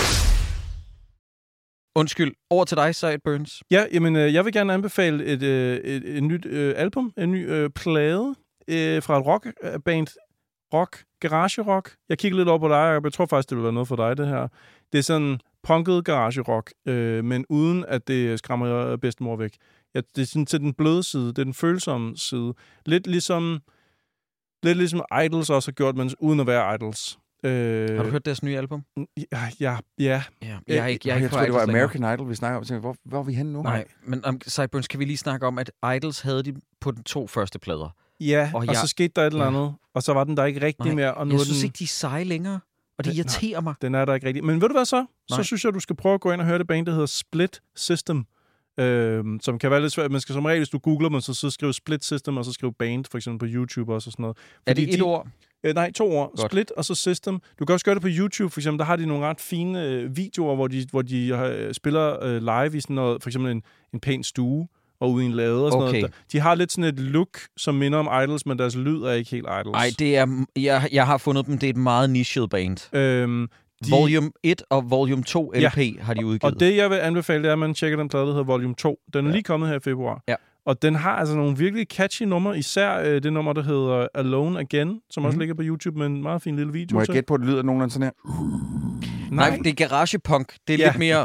Undskyld. Over til dig, Sideburns. Ja, jamen, øh, jeg vil gerne anbefale et, øh, et, et nyt øh, album, en ny øh, plade øh, fra et rockband. Rock, garage rock. Jeg kigger lidt over på dig, og jeg tror faktisk, det vil være noget for dig, det her. Det er sådan punket garage rock, øh, men uden at det skræmmer bedstemor væk. Ja, det er sådan til den bløde side, det er den følsomme side. Lidt ligesom, lidt ligesom Idols også har gjort, men uden at være Idols. Øh, har du hørt deres nye album? Ja, ja. ja. ja jeg, har ikke, jeg, jeg, jeg tror, det var American længere. Idol, vi snakker om. Hvor, hvor er vi henne nu? Nej, men um, Sideburns, kan vi lige snakke om, at Idols havde de på de to første plader. Ja, og, og jeg, så skete der et eller andet, ja. og så var den der ikke rigtig Nej, mere. Og nu jeg er synes den... ikke, de er seje længere. Og Og det irriterer mig. Den er der ikke rigtig. Men ved du hvad så? Nej. Så synes jeg, du skal prøve at gå ind og høre det band, der hedder Split System. Øh, som kan være lidt svært. Man skal som regel, hvis du googler dem, så, så skrive Split System, og så skrive band, for eksempel på YouTube også og sådan noget. Fordi er det et de, ord? Øh, nej, to ord. Godt. Split og så System. Du kan også gøre det på YouTube, for eksempel. Der har de nogle ret fine øh, videoer, hvor de, hvor de øh, spiller øh, live i sådan noget, for eksempel en, en pæn stue, og ude i en lade og sådan okay. noget. De har lidt sådan et look, som minder om Idols, men deres lyd er ikke helt Idols. Nej, det er, jeg, jeg har fundet dem, det er et meget nichet band. Øhm, de... Volume et og Volume to L P ja. har de udgivet. Og det, jeg vil anbefale, det er, at man tjekker den plade, der hedder Volume to. Den er ja. lige kommet her i februar. Ja. Og den har altså nogle virkelig catchy numre, især øh, det nummer, der hedder Alone Again, som mm. også ligger på YouTube med en meget fin lille video. Må jeg gætte på, at det lyder nogenlunde sådan her? Nej, Nej det er garagepunk. Det er ja. lidt mere...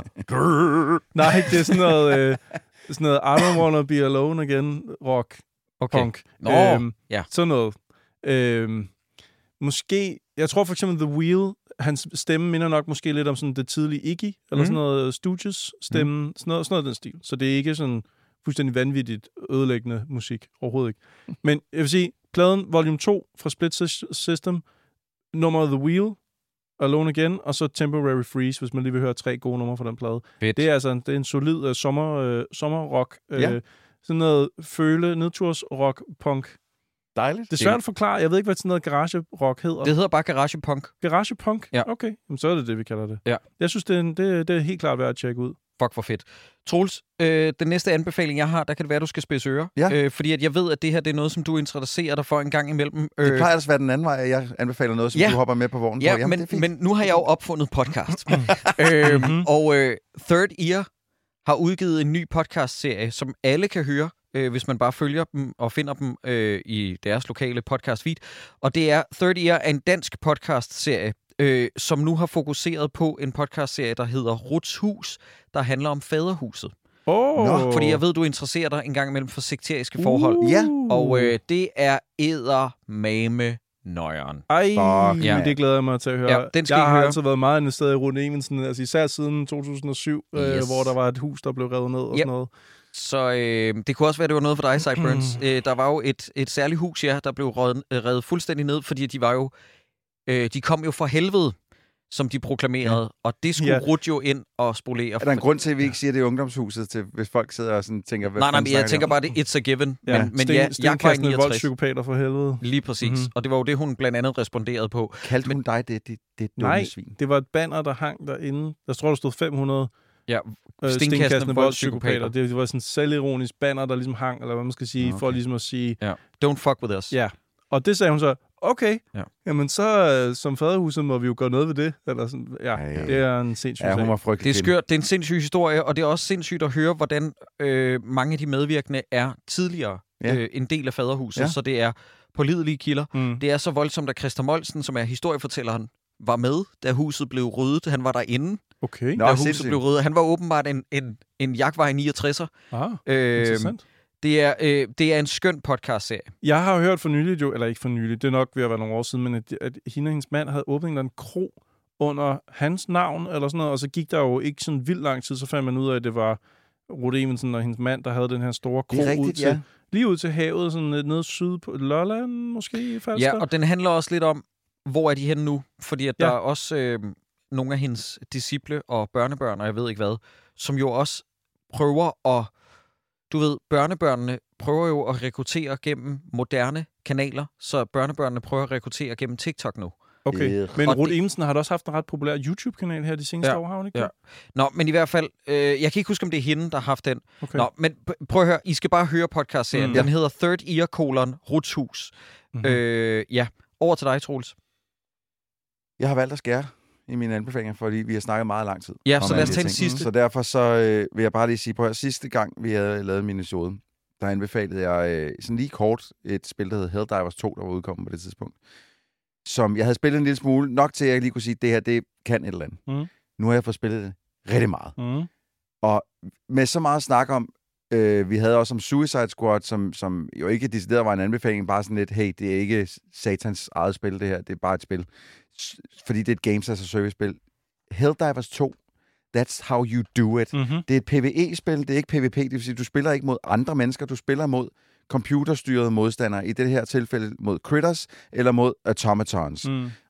Nej, det er sådan noget... Øh, sådan noget I don't wanna be alone again, rock, okay. punk. Nå, øhm, ja. Sådan noget. Øhm, måske, jeg tror for eksempel The Wheel, hans stemme minder nok måske lidt om sådan det tidlige Iggy, eller mm. sådan noget Stooges stemme, mm. sådan, noget, sådan noget den stil. Så det er ikke sådan fuldstændig vanvittigt ødelæggende musik, overhovedet ikke. Men jeg vil sige, pladen Volume to fra Split System, nummeret The Wheel, Alone Again, og så Temporary Freeze, hvis man lige vil høre tre gode numre fra den plade. Fedt. Det er altså en, det er en solid uh, sommer, uh, sommerrock. Ja. Uh, sådan noget føle, nedturs rock, punk. Dejligt. Det er svært at forklare. Jeg ved ikke, hvad sådan noget garage-rock hedder. Det hedder bare garage-punk. Garage-punk? Ja. Okay, jamen, så er det det, vi kalder det. Ja. Jeg synes, det er, en, det, det er helt klart værd at tjekke ud. Fuck, for fedt. Troels, øh, den næste anbefaling, jeg har, der kan det være, at du skal spidse ører. Ja. Øh, fordi at jeg ved, at det her det er noget, som du interesserer dig for en gang imellem. Øh, det plejer altså at være den anden vej, at jeg anbefaler noget, som ja. du hopper med på vognen ja, på. Jamen, men, men nu har jeg jo opfundet podcast. øhm, og øh, Third Ear har udgivet en ny podcast-serie, som alle kan høre, øh, hvis man bare følger dem og finder dem øh, i deres lokale podcast-feed. Og det er Third Ear er en dansk podcast-serie, Øh, som nu har fokuseret på en podcastserie, der hedder Ruths Hus, der handler om faderhuset. Oh. Fordi jeg ved, du interesserer dig en gang imellem for sekteriske forhold. Uh. Ja. Og øh, det er eddermame nøjeren. Ej, ja. Det glæder jeg mig til at høre. Ja, den skal jeg har høre. altid været meget investeret i Rune Evensen, altså især siden to tusind og syv, yes. øh, hvor der var et hus, der blev revet ned og yep. sådan noget. Så øh, det kunne også være, det var noget for dig, Sideburns. øh, der var jo et, et særligt hus, ja, der blev revet, revet fuldstændig ned, fordi de var jo Øh, de kom jo for helvede, som de proklamerede, ja. og det skulle ja. Ruth jo ind og spolere. Er der en grund til, at vi ikke siger, det er ungdomshuset, til, hvis folk sidder og sådan tænker... Nej, nej, men jeg tænker bare, det it's a given. Ja. Men, men Sten, ja, jeg var i niogtres. Voldspsykopater for helvede. Lige præcis. Mm-hmm. Og det var jo det, hun blandt andet responderede på. Kaldte hun dig det, det, det dumme nej, svin? det var et banner, der hang derinde. Der tror, der stod fem hundrede ja, øh, stenkastende voldspsykopater. Det var sådan en selvironisk banner, der ligesom hang, eller hvad man skal sige, okay. for ligesom at sige... Ja. Don't fuck with us. Ja, og det sagde hun så... Okay, ja. Jamen så som faderhuset må vi jo gøre noget ved det. Eller sådan. Ja, ja, det er en sindssyg ja, hun var frygtelig. Det er skørt, det er en sindssyg historie, og det er også sindssygt at høre, hvordan øh, mange af de medvirkende er tidligere ja. øh, en del af faderhuset, ja. så det er pålidelige kilder. Mm. Det er så voldsomt, at Christa Molsen, som er historiefortælleren, var med, da huset blev ryddet. Han var derinde, okay. da Nå, huset sindssygt. blev ryddet. Han var åbenbart en, en, en jagtvej niogtresser. Ah, øh, interessant. Det er, øh, det er en skøn podcast-serie. Jeg har hørt for nylig, jo, eller ikke for nylig, det er nok ved at være nogle år siden, men at, at hende og hendes mand havde åbnet en eller anden kro under hans navn, eller sådan noget, og så gik der jo ikke sådan vildt lang tid, så fandt man ud af, at det var Ruth Evensen og hendes mand, der havde den her store kro rigtigt, ud til, ja. lige ud til havet, sådan nede syd på Lolland, måske Falster. Ja, og den handler også lidt om, hvor er de henne nu? Fordi at ja. der er også øh, nogle af hendes disciple og børnebørn, og jeg ved ikke hvad, som jo også prøver at Du ved, børnebørnene prøver jo at rekruttere gennem moderne kanaler, så børnebørnene prøver at rekruttere gennem TikTok nu. Okay, men Ruth Evensen har da også haft en ret populær YouTube-kanal her de seneste ja. år, har hun ikke? Ja. Nå, men i hvert fald, øh, jeg kan ikke huske, om det er hende, der har haft den. Okay. Nå, men prøv at høre, I skal bare høre podcast-serien. Mm. Den hedder Third Ear, colon, Ruths Hus. Mm-hmm. Øh, ja, over til dig, Troels. Jeg har valgt at skære i mine anbefalinger, fordi vi har snakket meget lang tid. Ja, så lad os tage den sidste. Så derfor så øh, vil jeg bare lige sige, på sidste gang, vi havde lavet min episode, der anbefalede jeg øh, sådan lige kort et spil, der hedder Helldivers to, der var udkommet på det tidspunkt, som jeg havde spillet en lille smule, nok til at jeg lige kunne sige, at det her, det kan et eller andet. Mm. Nu har jeg fået spillet det rigtig meget. Mm. Og med så meget snak om, øh, vi havde også om Suicide Squad, som, som jo ikke decideret var en anbefaling, bare sådan lidt, hey, det er ikke satans eget spil, det her, det er bare et spil. Fordi det er et games as a service-spil. Helldivers to, that's how you do it. Mm-hmm. Det er et PvE-spil, det er ikke PvP, det vil sige, du spiller ikke mod andre mennesker, du spiller mod computerstyrede modstandere, i det her tilfælde mod critters, eller mod automatons. Mm.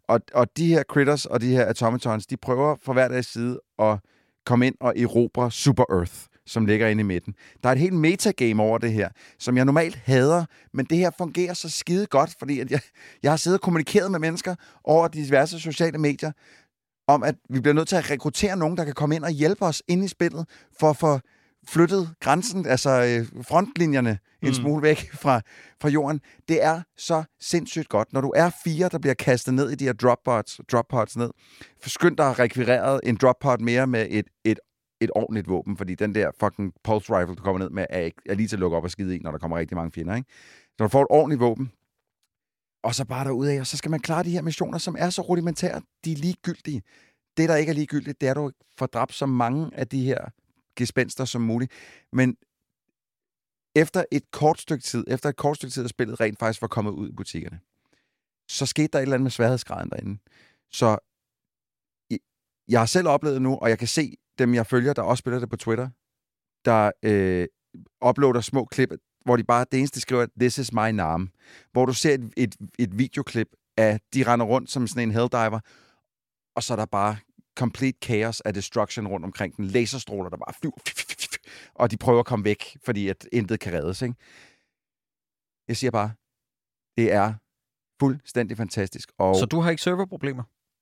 Og, og de her critters og de her automatons, de prøver fra hver deres side at komme ind og erobre Super Earth, som ligger inde i midten. Der er et helt metagame over det her, som jeg normalt hader, men det her fungerer så skide godt, fordi at jeg, jeg har siddet og kommunikeret med mennesker over diverse sociale medier, om at vi bliver nødt til at rekruttere nogen, der kan komme ind og hjælpe os ind i spillet, for at få flyttet grænsen, altså frontlinjerne en smule væk fra, fra jorden. Det er så sindssygt godt. Når du er fire, der bliver kastet ned i de her droppods, droppods ned, forskynd dig at rekvirere en droppod mere med et, et, et ordentligt våben, fordi den der fucking pulse rifle, du kommer ned med, er, ikke, er lige til at lukke op og skide i, når der kommer rigtig mange fjender, ikke? Når du får et ordentligt våben, og så bare derudad, og så skal man klare de her missioner, som er så rudimentære, de er ligegyldige. Det, der ikke er ligegyldigt, det er, at du får dræbt så mange af de her gespenster som muligt. Men efter et kort stykke tid, efter et kort stykke tid, at spillet rent faktisk var kommet ud i butikkerne, så skete der et eller andet med sværhedsgraden derinde. Så jeg har selv oplevet nu, og jeg kan se dem, jeg følger, der også spiller det på Twitter, der øh, uploader små klip, hvor de bare, det eneste, de skriver, this is my name, hvor du ser et, et, et videoklip af, de render rundt som sådan en helldiver, og så er der bare complete chaos af destruction rundt omkring den. Laserstråler, der bare flyver, og de prøver at komme væk, fordi at intet kan reddes, ikke? Jeg siger bare, det er fuldstændig fantastisk. Og så du har ikke serverproblemer?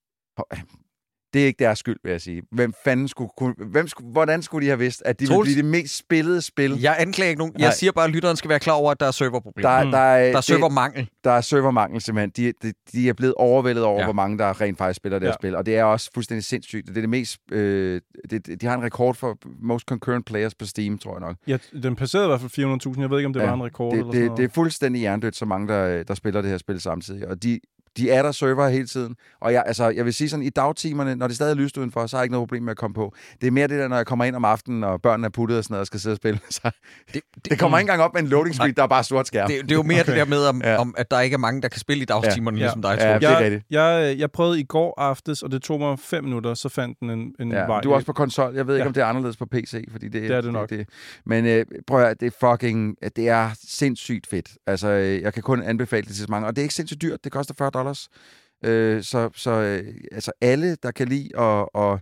Det er ikke deres skyld, vil jeg sige. Hvem fanden skulle kunne, hvem skulle, hvordan skulle de have vidst, at de ville blive det mest spillede spil? Jeg anklager ikke nogen. Jeg Nej. siger bare, at lytteren skal være klar over, at der er serverproblemer. Der, der, er, der er servermangel. Der er servermangel, simpelthen. De, de, de er blevet overvældet over, ja. hvor mange der rent faktisk spiller det her ja. spil. Og det er også fuldstændig sindssygt. Det er det mest... Øh, det, de har en rekord for most concurrent players på Steam, tror jeg nok. Ja, den passerede i hvert fald fire hundrede tusind. Jeg ved ikke, om det ja, var en rekord det, eller sådan det, noget. Det er fuldstændig hjernedødt, så mange, der, der spiller det her spil samtidig. Og de... De er der server hele tiden. Og jeg, altså, jeg vil sige sådan, i dagtimerne, når det stadig er lyst udenfor, så har jeg ikke noget problem med at komme på. Det er mere det der, når jeg kommer ind om aftenen, og børnene er puttet og sådan noget, og skal sidde og spille. Så det, det, det kommer ikke engang op med en loading screen, der er bare sort skærm. Det, det er jo mere okay. det der med, om, ja. om, at der ikke er mange, der kan spille i dagtimerne, ja. ligesom dig. Ja, ja, det er rigtigt. Jeg, jeg, jeg prøvede i går aftes, og det tog mig fem minutter, så fandt den en, en ja, vej. Du er også på konsol. Jeg ved ikke, ja. om det er anderledes på P C, fordi det, det er det nok. Det, det. Men øh, prøv at høre, det er fucking... Det er sindssygt fedt. Altså, jeg kan kun anbefale det til så mange. Og det er ikke sindssygt dyrt. Det koster fyrre dollars. Øh, så så øh, altså alle, der kan lide at, at,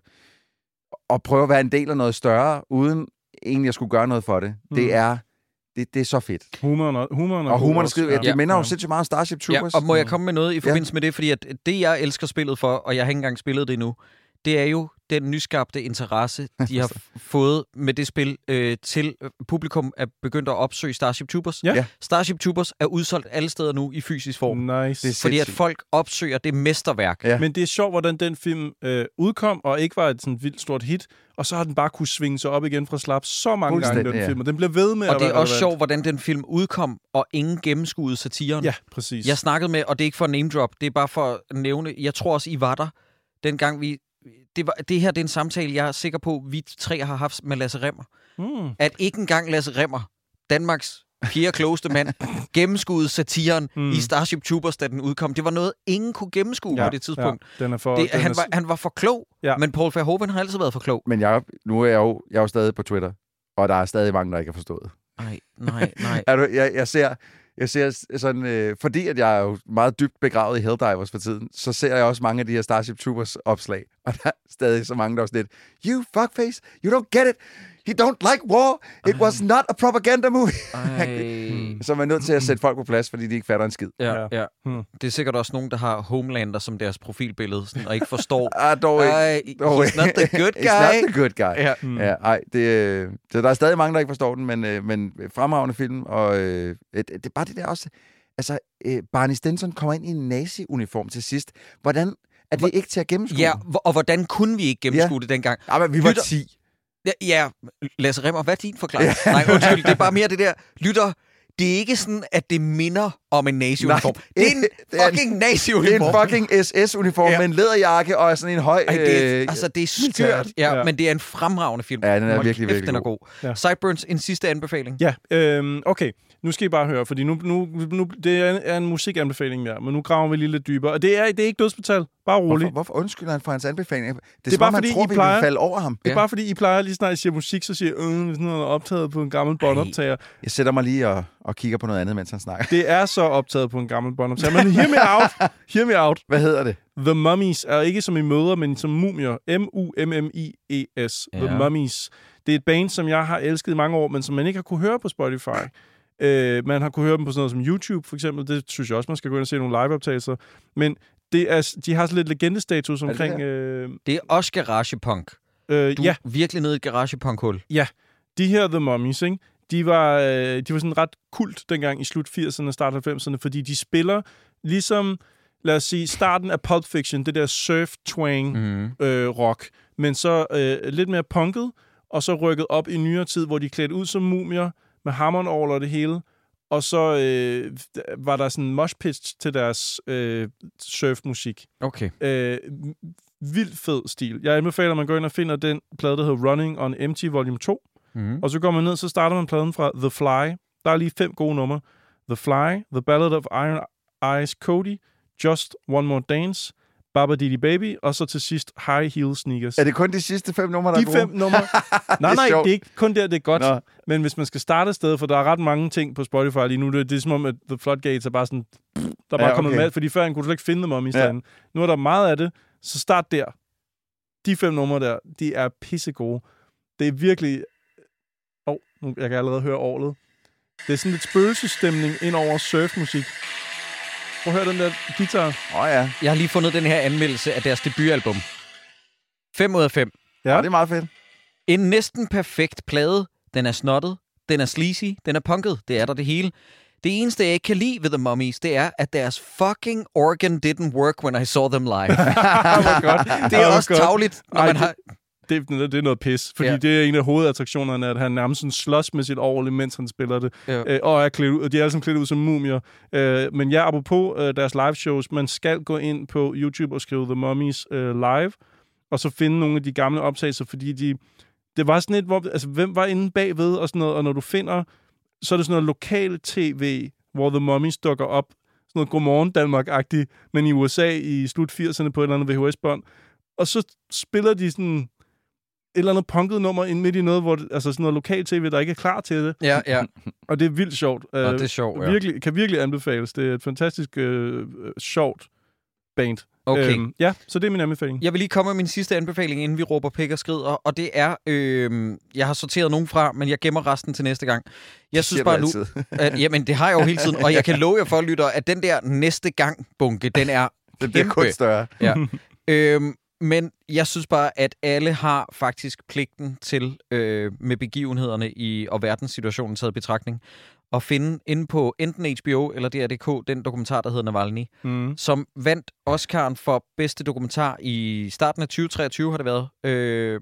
at prøve at være en del af noget større, uden egentlig at skulle gøre noget for det, mm. det er det, det er så fedt. Humoren og humoren og humoren skriver, ja, det ja. minder jo sindssygt meget om Starship Troopers. Ja, og må jeg komme med noget i forbindelse ja. med det, fordi at det, jeg elsker spillet for, og jeg har ikke engang spillet det endnu, det er jo den nyskabte interesse, de har fået med det spil øh, til publikum er begyndt at opsøge Starship Troopers. Ja. Starship Troopers er udsolgt alle steder nu i fysisk form. Nice. Fordi at folk opsøger det mesterværk. Ja. Men det er sjovt, hvordan den film øh, udkom, og ikke var et sådan vildt stort hit, og så har den bare kunne svinge sig op igen fra slap så mange gange, den ja. film, og den bliver ved med og at det er være også relevant. sjovt, hvordan den film udkom, og ingen gennemskuede satiren. Ja, præcis. Jeg snakkede med, og det er ikke for name drop, det er bare for at nævne, jeg tror også, I var der, dengang vi Det, var, det her det er en samtale, jeg er sikker på, vi tre har haft med Lasse Rimmer. Mm. At ikke engang Lasse Rimmer, Danmarks fjerde klogeste mand, gennemskuede satiren mm. i Starship Troopers, da den udkom. Det var noget, ingen kunne gennemskue ja, på det tidspunkt. Ja, den er for, det, den han, er... var, han var for klog, ja. men Paul Verhoeven har altid været for klog. Men jeg, nu er jeg, jo, jeg er jo stadig på Twitter, og der er stadig mange, der ikke har forstået. Nej, nej, nej. er du, jeg, jeg ser... Jeg ser sådan, øh, fordi at jeg er jo meget dybt begravet i Helldivers for tiden, så ser jeg også mange af de her Starship Troopers opslag, og der er stadig så mange, der er sådan lidt, you fuckface, you don't get it, he don't like war, it Ej. was not a propaganda movie. Så man er nødt til at sætte folk på plads, fordi de ikke fatter en skid. Ja, ja. Hmm. Det er sikkert også nogen, der har Homelander som deres profilbillede, sådan, og ikke forstår, ah, dog ikke. Uh, he's not the good guy. He's not the good guy. Ja. Hmm. Ja, ej, det, det, der er stadig mange, der ikke forstår den, men, men fremragende film, og øh, det, det er bare det der også, altså øh, Barney Stinson kommer ind i en nazi-uniform til sidst. Hvordan er det ikke til at gennemskue? Ja, og hvordan kunne vi ikke gennemskue ja. det dengang? Ja, men vi var ti. Ja, ja, Lasse Rimmer, hvad er din forklaring? Ja. Nej, undskyld, det er bare mere det der, lytter, det er ikke sådan, at det minder om en nazi-uniform. Det er en fucking nazi-uniform. Det er en fucking S S-uniform ja. med en læderjakke og sådan en høj... Ej, det er, øh, altså, det er skørt, ja, ja, men det er en fremragende film. Ja, den er Hold virkelig, kæft, virkelig den er god. Ja. Sideburns, en sidste anbefaling. Ja, øhm, okay. Nu skal I bare høre, fordi nu, nu, nu det er en, er en musikanbefaling mere, men nu graver vi lige lidt dybere. Og det er, det er ikke dødsmetal. Bare roligt. Hvorfor, hvorfor undskylder han for hans anbefaling? Det er, det er bare, fordi tror, I plejer, vi falde over ham. Det er ja. bare fordi, I plejer lige snart, I siger musik, så siger øh, sådan noget optaget på en gammel båndoptager. Jeg sætter mig lige og, og kigger på noget andet, mens han snakker. Det er så optaget på en gammel båndoptager. Men hear me out. Hear me out. Hvad hedder det? The Mummies er ikke som i møder, men som mumier. M U M M I E S. Ja. The Mummies. Det er et band, som jeg har elsket i mange år, men som man ikke har kunne høre på Spotify. Uh, man har kunne høre dem på sådan noget som YouTube, for eksempel. Det synes jeg også, man skal gå ind og se nogle liveoptagelser. Men det er, de har sådan lidt legendestatus omkring... Er det, uh, det er også garagepunk. Uh, du ja. er virkelig nede i et garagepunk-hul. Ja. De her The Mummies, ikke? De var, øh, de var sådan ret kult dengang i slut firserne, start halvfemserne, fordi de spiller ligesom, lad os sige, starten af Pulp Fiction, det der surf-twang mm. øh, rock, men så øh, lidt mere punket, og så rykket op i nyere tid, hvor de klædte ud som mumier, med hammeren over det hele, og så øh, var der sådan en mosh pitch til deres øh, surfmusik. Okay. Øh, vildt fed stil. Jeg anbefaler, at man går ind og finder den plade, der hedder Running on Empty Volume to, mm. og så går man ned, så starter man pladen fra The Fly. Der er lige fem gode numre. The Fly, The Ballad of Iron Eyes Cody, Just One More Dance, Baba Didi Baby, og så til sidst High Heel Sneakers. Er det kun de sidste fem numre, der de er gode? De fem numre. nej, nej, sjovt. Det er ikke kun der, det er godt. Nå. Men hvis man skal starte et sted, for der er ret mange ting på Spotify lige nu, det er, det er som om, at The Floodgates er bare sådan, der er bare ja, okay. kommet med, fordi før kunne du slet ikke finde dem om i stedet. Ja. Nu er der meget af det, så start der. De fem numre der, de er pissegode. Det er virkelig... Åh, oh, jeg kan allerede høre orlet. Det er sådan lidt spøgelsesstemning ind over surfmusik. Prøv at høre den der guitar. Åh oh, ja. Jeg har lige fundet den her anmeldelse af deres debutalbum. fem ud af fem. Ja, det er meget fedt. En næsten perfekt plade. Den er snottet, den er sleazy, den er punket. Det er der det hele. Det eneste, jeg ikke kan lide ved The Mummies, det er, at deres fucking organ didn't work when I saw them live. det er, det er også tavligt, når Ej, man har... Det, det er noget pis, fordi ja. det er en af hovedattraktionerne, at han nærmest sådan slås med sit orgel, mens han spiller det. Ja. Øh, og er klædt ud, og de er alle sammen klædt ud som mumier. Øh, men ja, apropos øh, deres live shows, man skal gå ind på YouTube og skrive The Mummies øh, live, og så finde nogle af de gamle optagelser, fordi de, det var sådan et, hvor, altså hvem var inde bagved og sådan noget, og når du finder, så er det sådan noget lokal tv, hvor The Mummies dukker op, sådan noget Godmorgen Danmark-agtigt, men i U S A i slut firserne på et eller andet V H S-bånd, og så spiller de sådan et eller andet punket nummer ind midt i noget, hvor det, altså sådan noget lokal tv, der ikke er klar til det. Ja, ja. Og det er vildt sjovt. Og det er sjovt, ja. Virkelig, kan virkelig anbefales. Det er et fantastisk øh, sjovt band. Okay. Øhm, ja, så det er min anbefaling. Jeg vil lige komme med min sidste anbefaling, inden vi råber pæk og skrider, og det er, øh, jeg har sorteret nogen fra, men jeg gemmer resten til næste gang. Jeg synes bare nu, at, jamen det har jeg jo hele tiden, og jeg kan love jer for, lytter, at den der næste gang bunke, den er det bliver kun større. Ja. øhm, Men jeg synes bare, at alle har faktisk pligten til, øh, med begivenhederne i, og verdenssituationen taget i betragtning, at finde inde på enten H B O eller D R D K den dokumentar, der hedder Navalny, mm. som vandt Oscar'en for bedste dokumentar i starten af tyve treogtyve, har det været. Øh,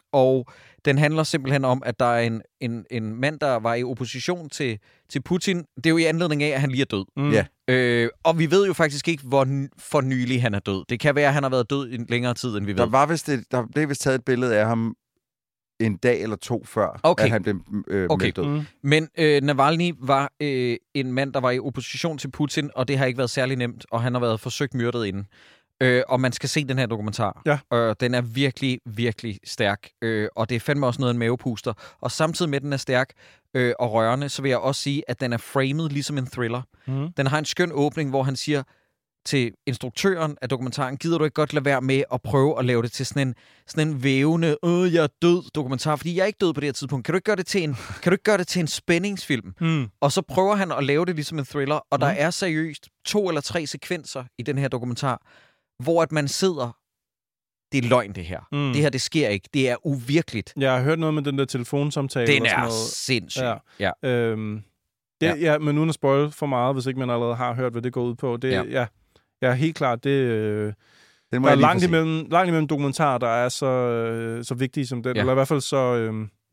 og den handler simpelthen om, at der er en, en, en mand, der var i opposition til, til Putin. Det er jo i anledning af, at han lige er død. Mm. Yeah. Øh, og vi ved jo faktisk ikke, hvor for nylig han er død. Det kan være, at han har været død i en længere tid, end vi ved. Der var vist et, der blev vist taget et billede af ham en dag eller to før, okay. at han blev øh, okay. meldt død. Mm. Men øh, Navalny var øh, en mand, der var i opposition til Putin, og det har ikke været særlig nemt, og han har været forsøgt myrdet inden. Øh, og man skal se den her dokumentar. Ja. Øh, den er virkelig, virkelig stærk. Øh, og det er fandme også noget af en mavepuster. Og samtidig med, at den er stærk øh, og rørende, så vil jeg også sige, at den er framed ligesom en thriller. Mm. Den har en skøn åbning, hvor han siger til instruktøren af dokumentaren, gider du ikke godt lade være med at prøve at lave det til sådan en, sådan en vævende, åh, jeg er død dokumentar, fordi jeg er ikke død på det her tidspunkt. Kan du ikke gøre det til en, kan du ikke gøre det til en spændingsfilm? Mm. Og så prøver han at lave det ligesom en thriller, og mm. der er seriøst to eller tre sekvenser i den her dokumentar, hvor at man sidder, det er løgn det her. Mm. Det her, det sker ikke. Det er uvirkeligt. Jeg har hørt noget med den der telefonsamtale. Den og sådan er noget. sindssyg. Ja. Ja. Øhm, det, ja. ja, men uden at spoil for meget, hvis ikke man allerede har hørt, hvad det går ud på. Det, ja. Ja, ja, helt klart. Det, øh, den må der er langt imellem, langt imellem dokumentarer, der er så, øh, så vigtige som den. Ja. Eller i hvert fald så... Øh,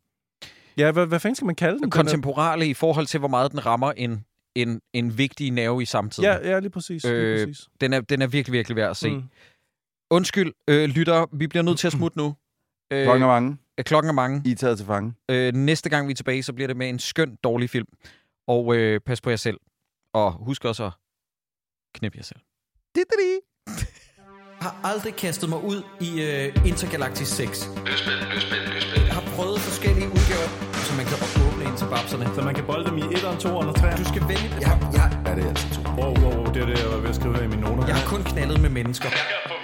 ja, hvad, hvad fanden skal man kalde den? Kontemporale i forhold til, hvor meget den rammer en, en, en vigtig nerve i samtiden. Ja, ja lige præcis. Øh, lige præcis. Den, er, den er virkelig, virkelig værd at se. Mm. Undskyld, øh, lytter, vi bliver nødt til at smutte nu. Øh, klokken er mange. Øh, klokken er mange. I er taget til fange. Øh, næste gang vi er tilbage, så bliver det med en skøn, dårlig film. Og øh, pas på jer selv. Og husk også at knæppe jer selv. Jeg har aldrig kastet mig ud i uh, Intergalactic seks. Løsspil, løsspil, løsspil. Jeg har prøvet forskellige udgaver. Så så man kan åbne ind til babserne. Så man kan bolde dem i etteren, toeren og treeren. Du skal vælge det. Ja, ja. Ja, det er altså to. Wow, wow, det er det, jeg var ved at skrive her i mine noter. Jeg har kun knaldet med mennesker. Jeg kan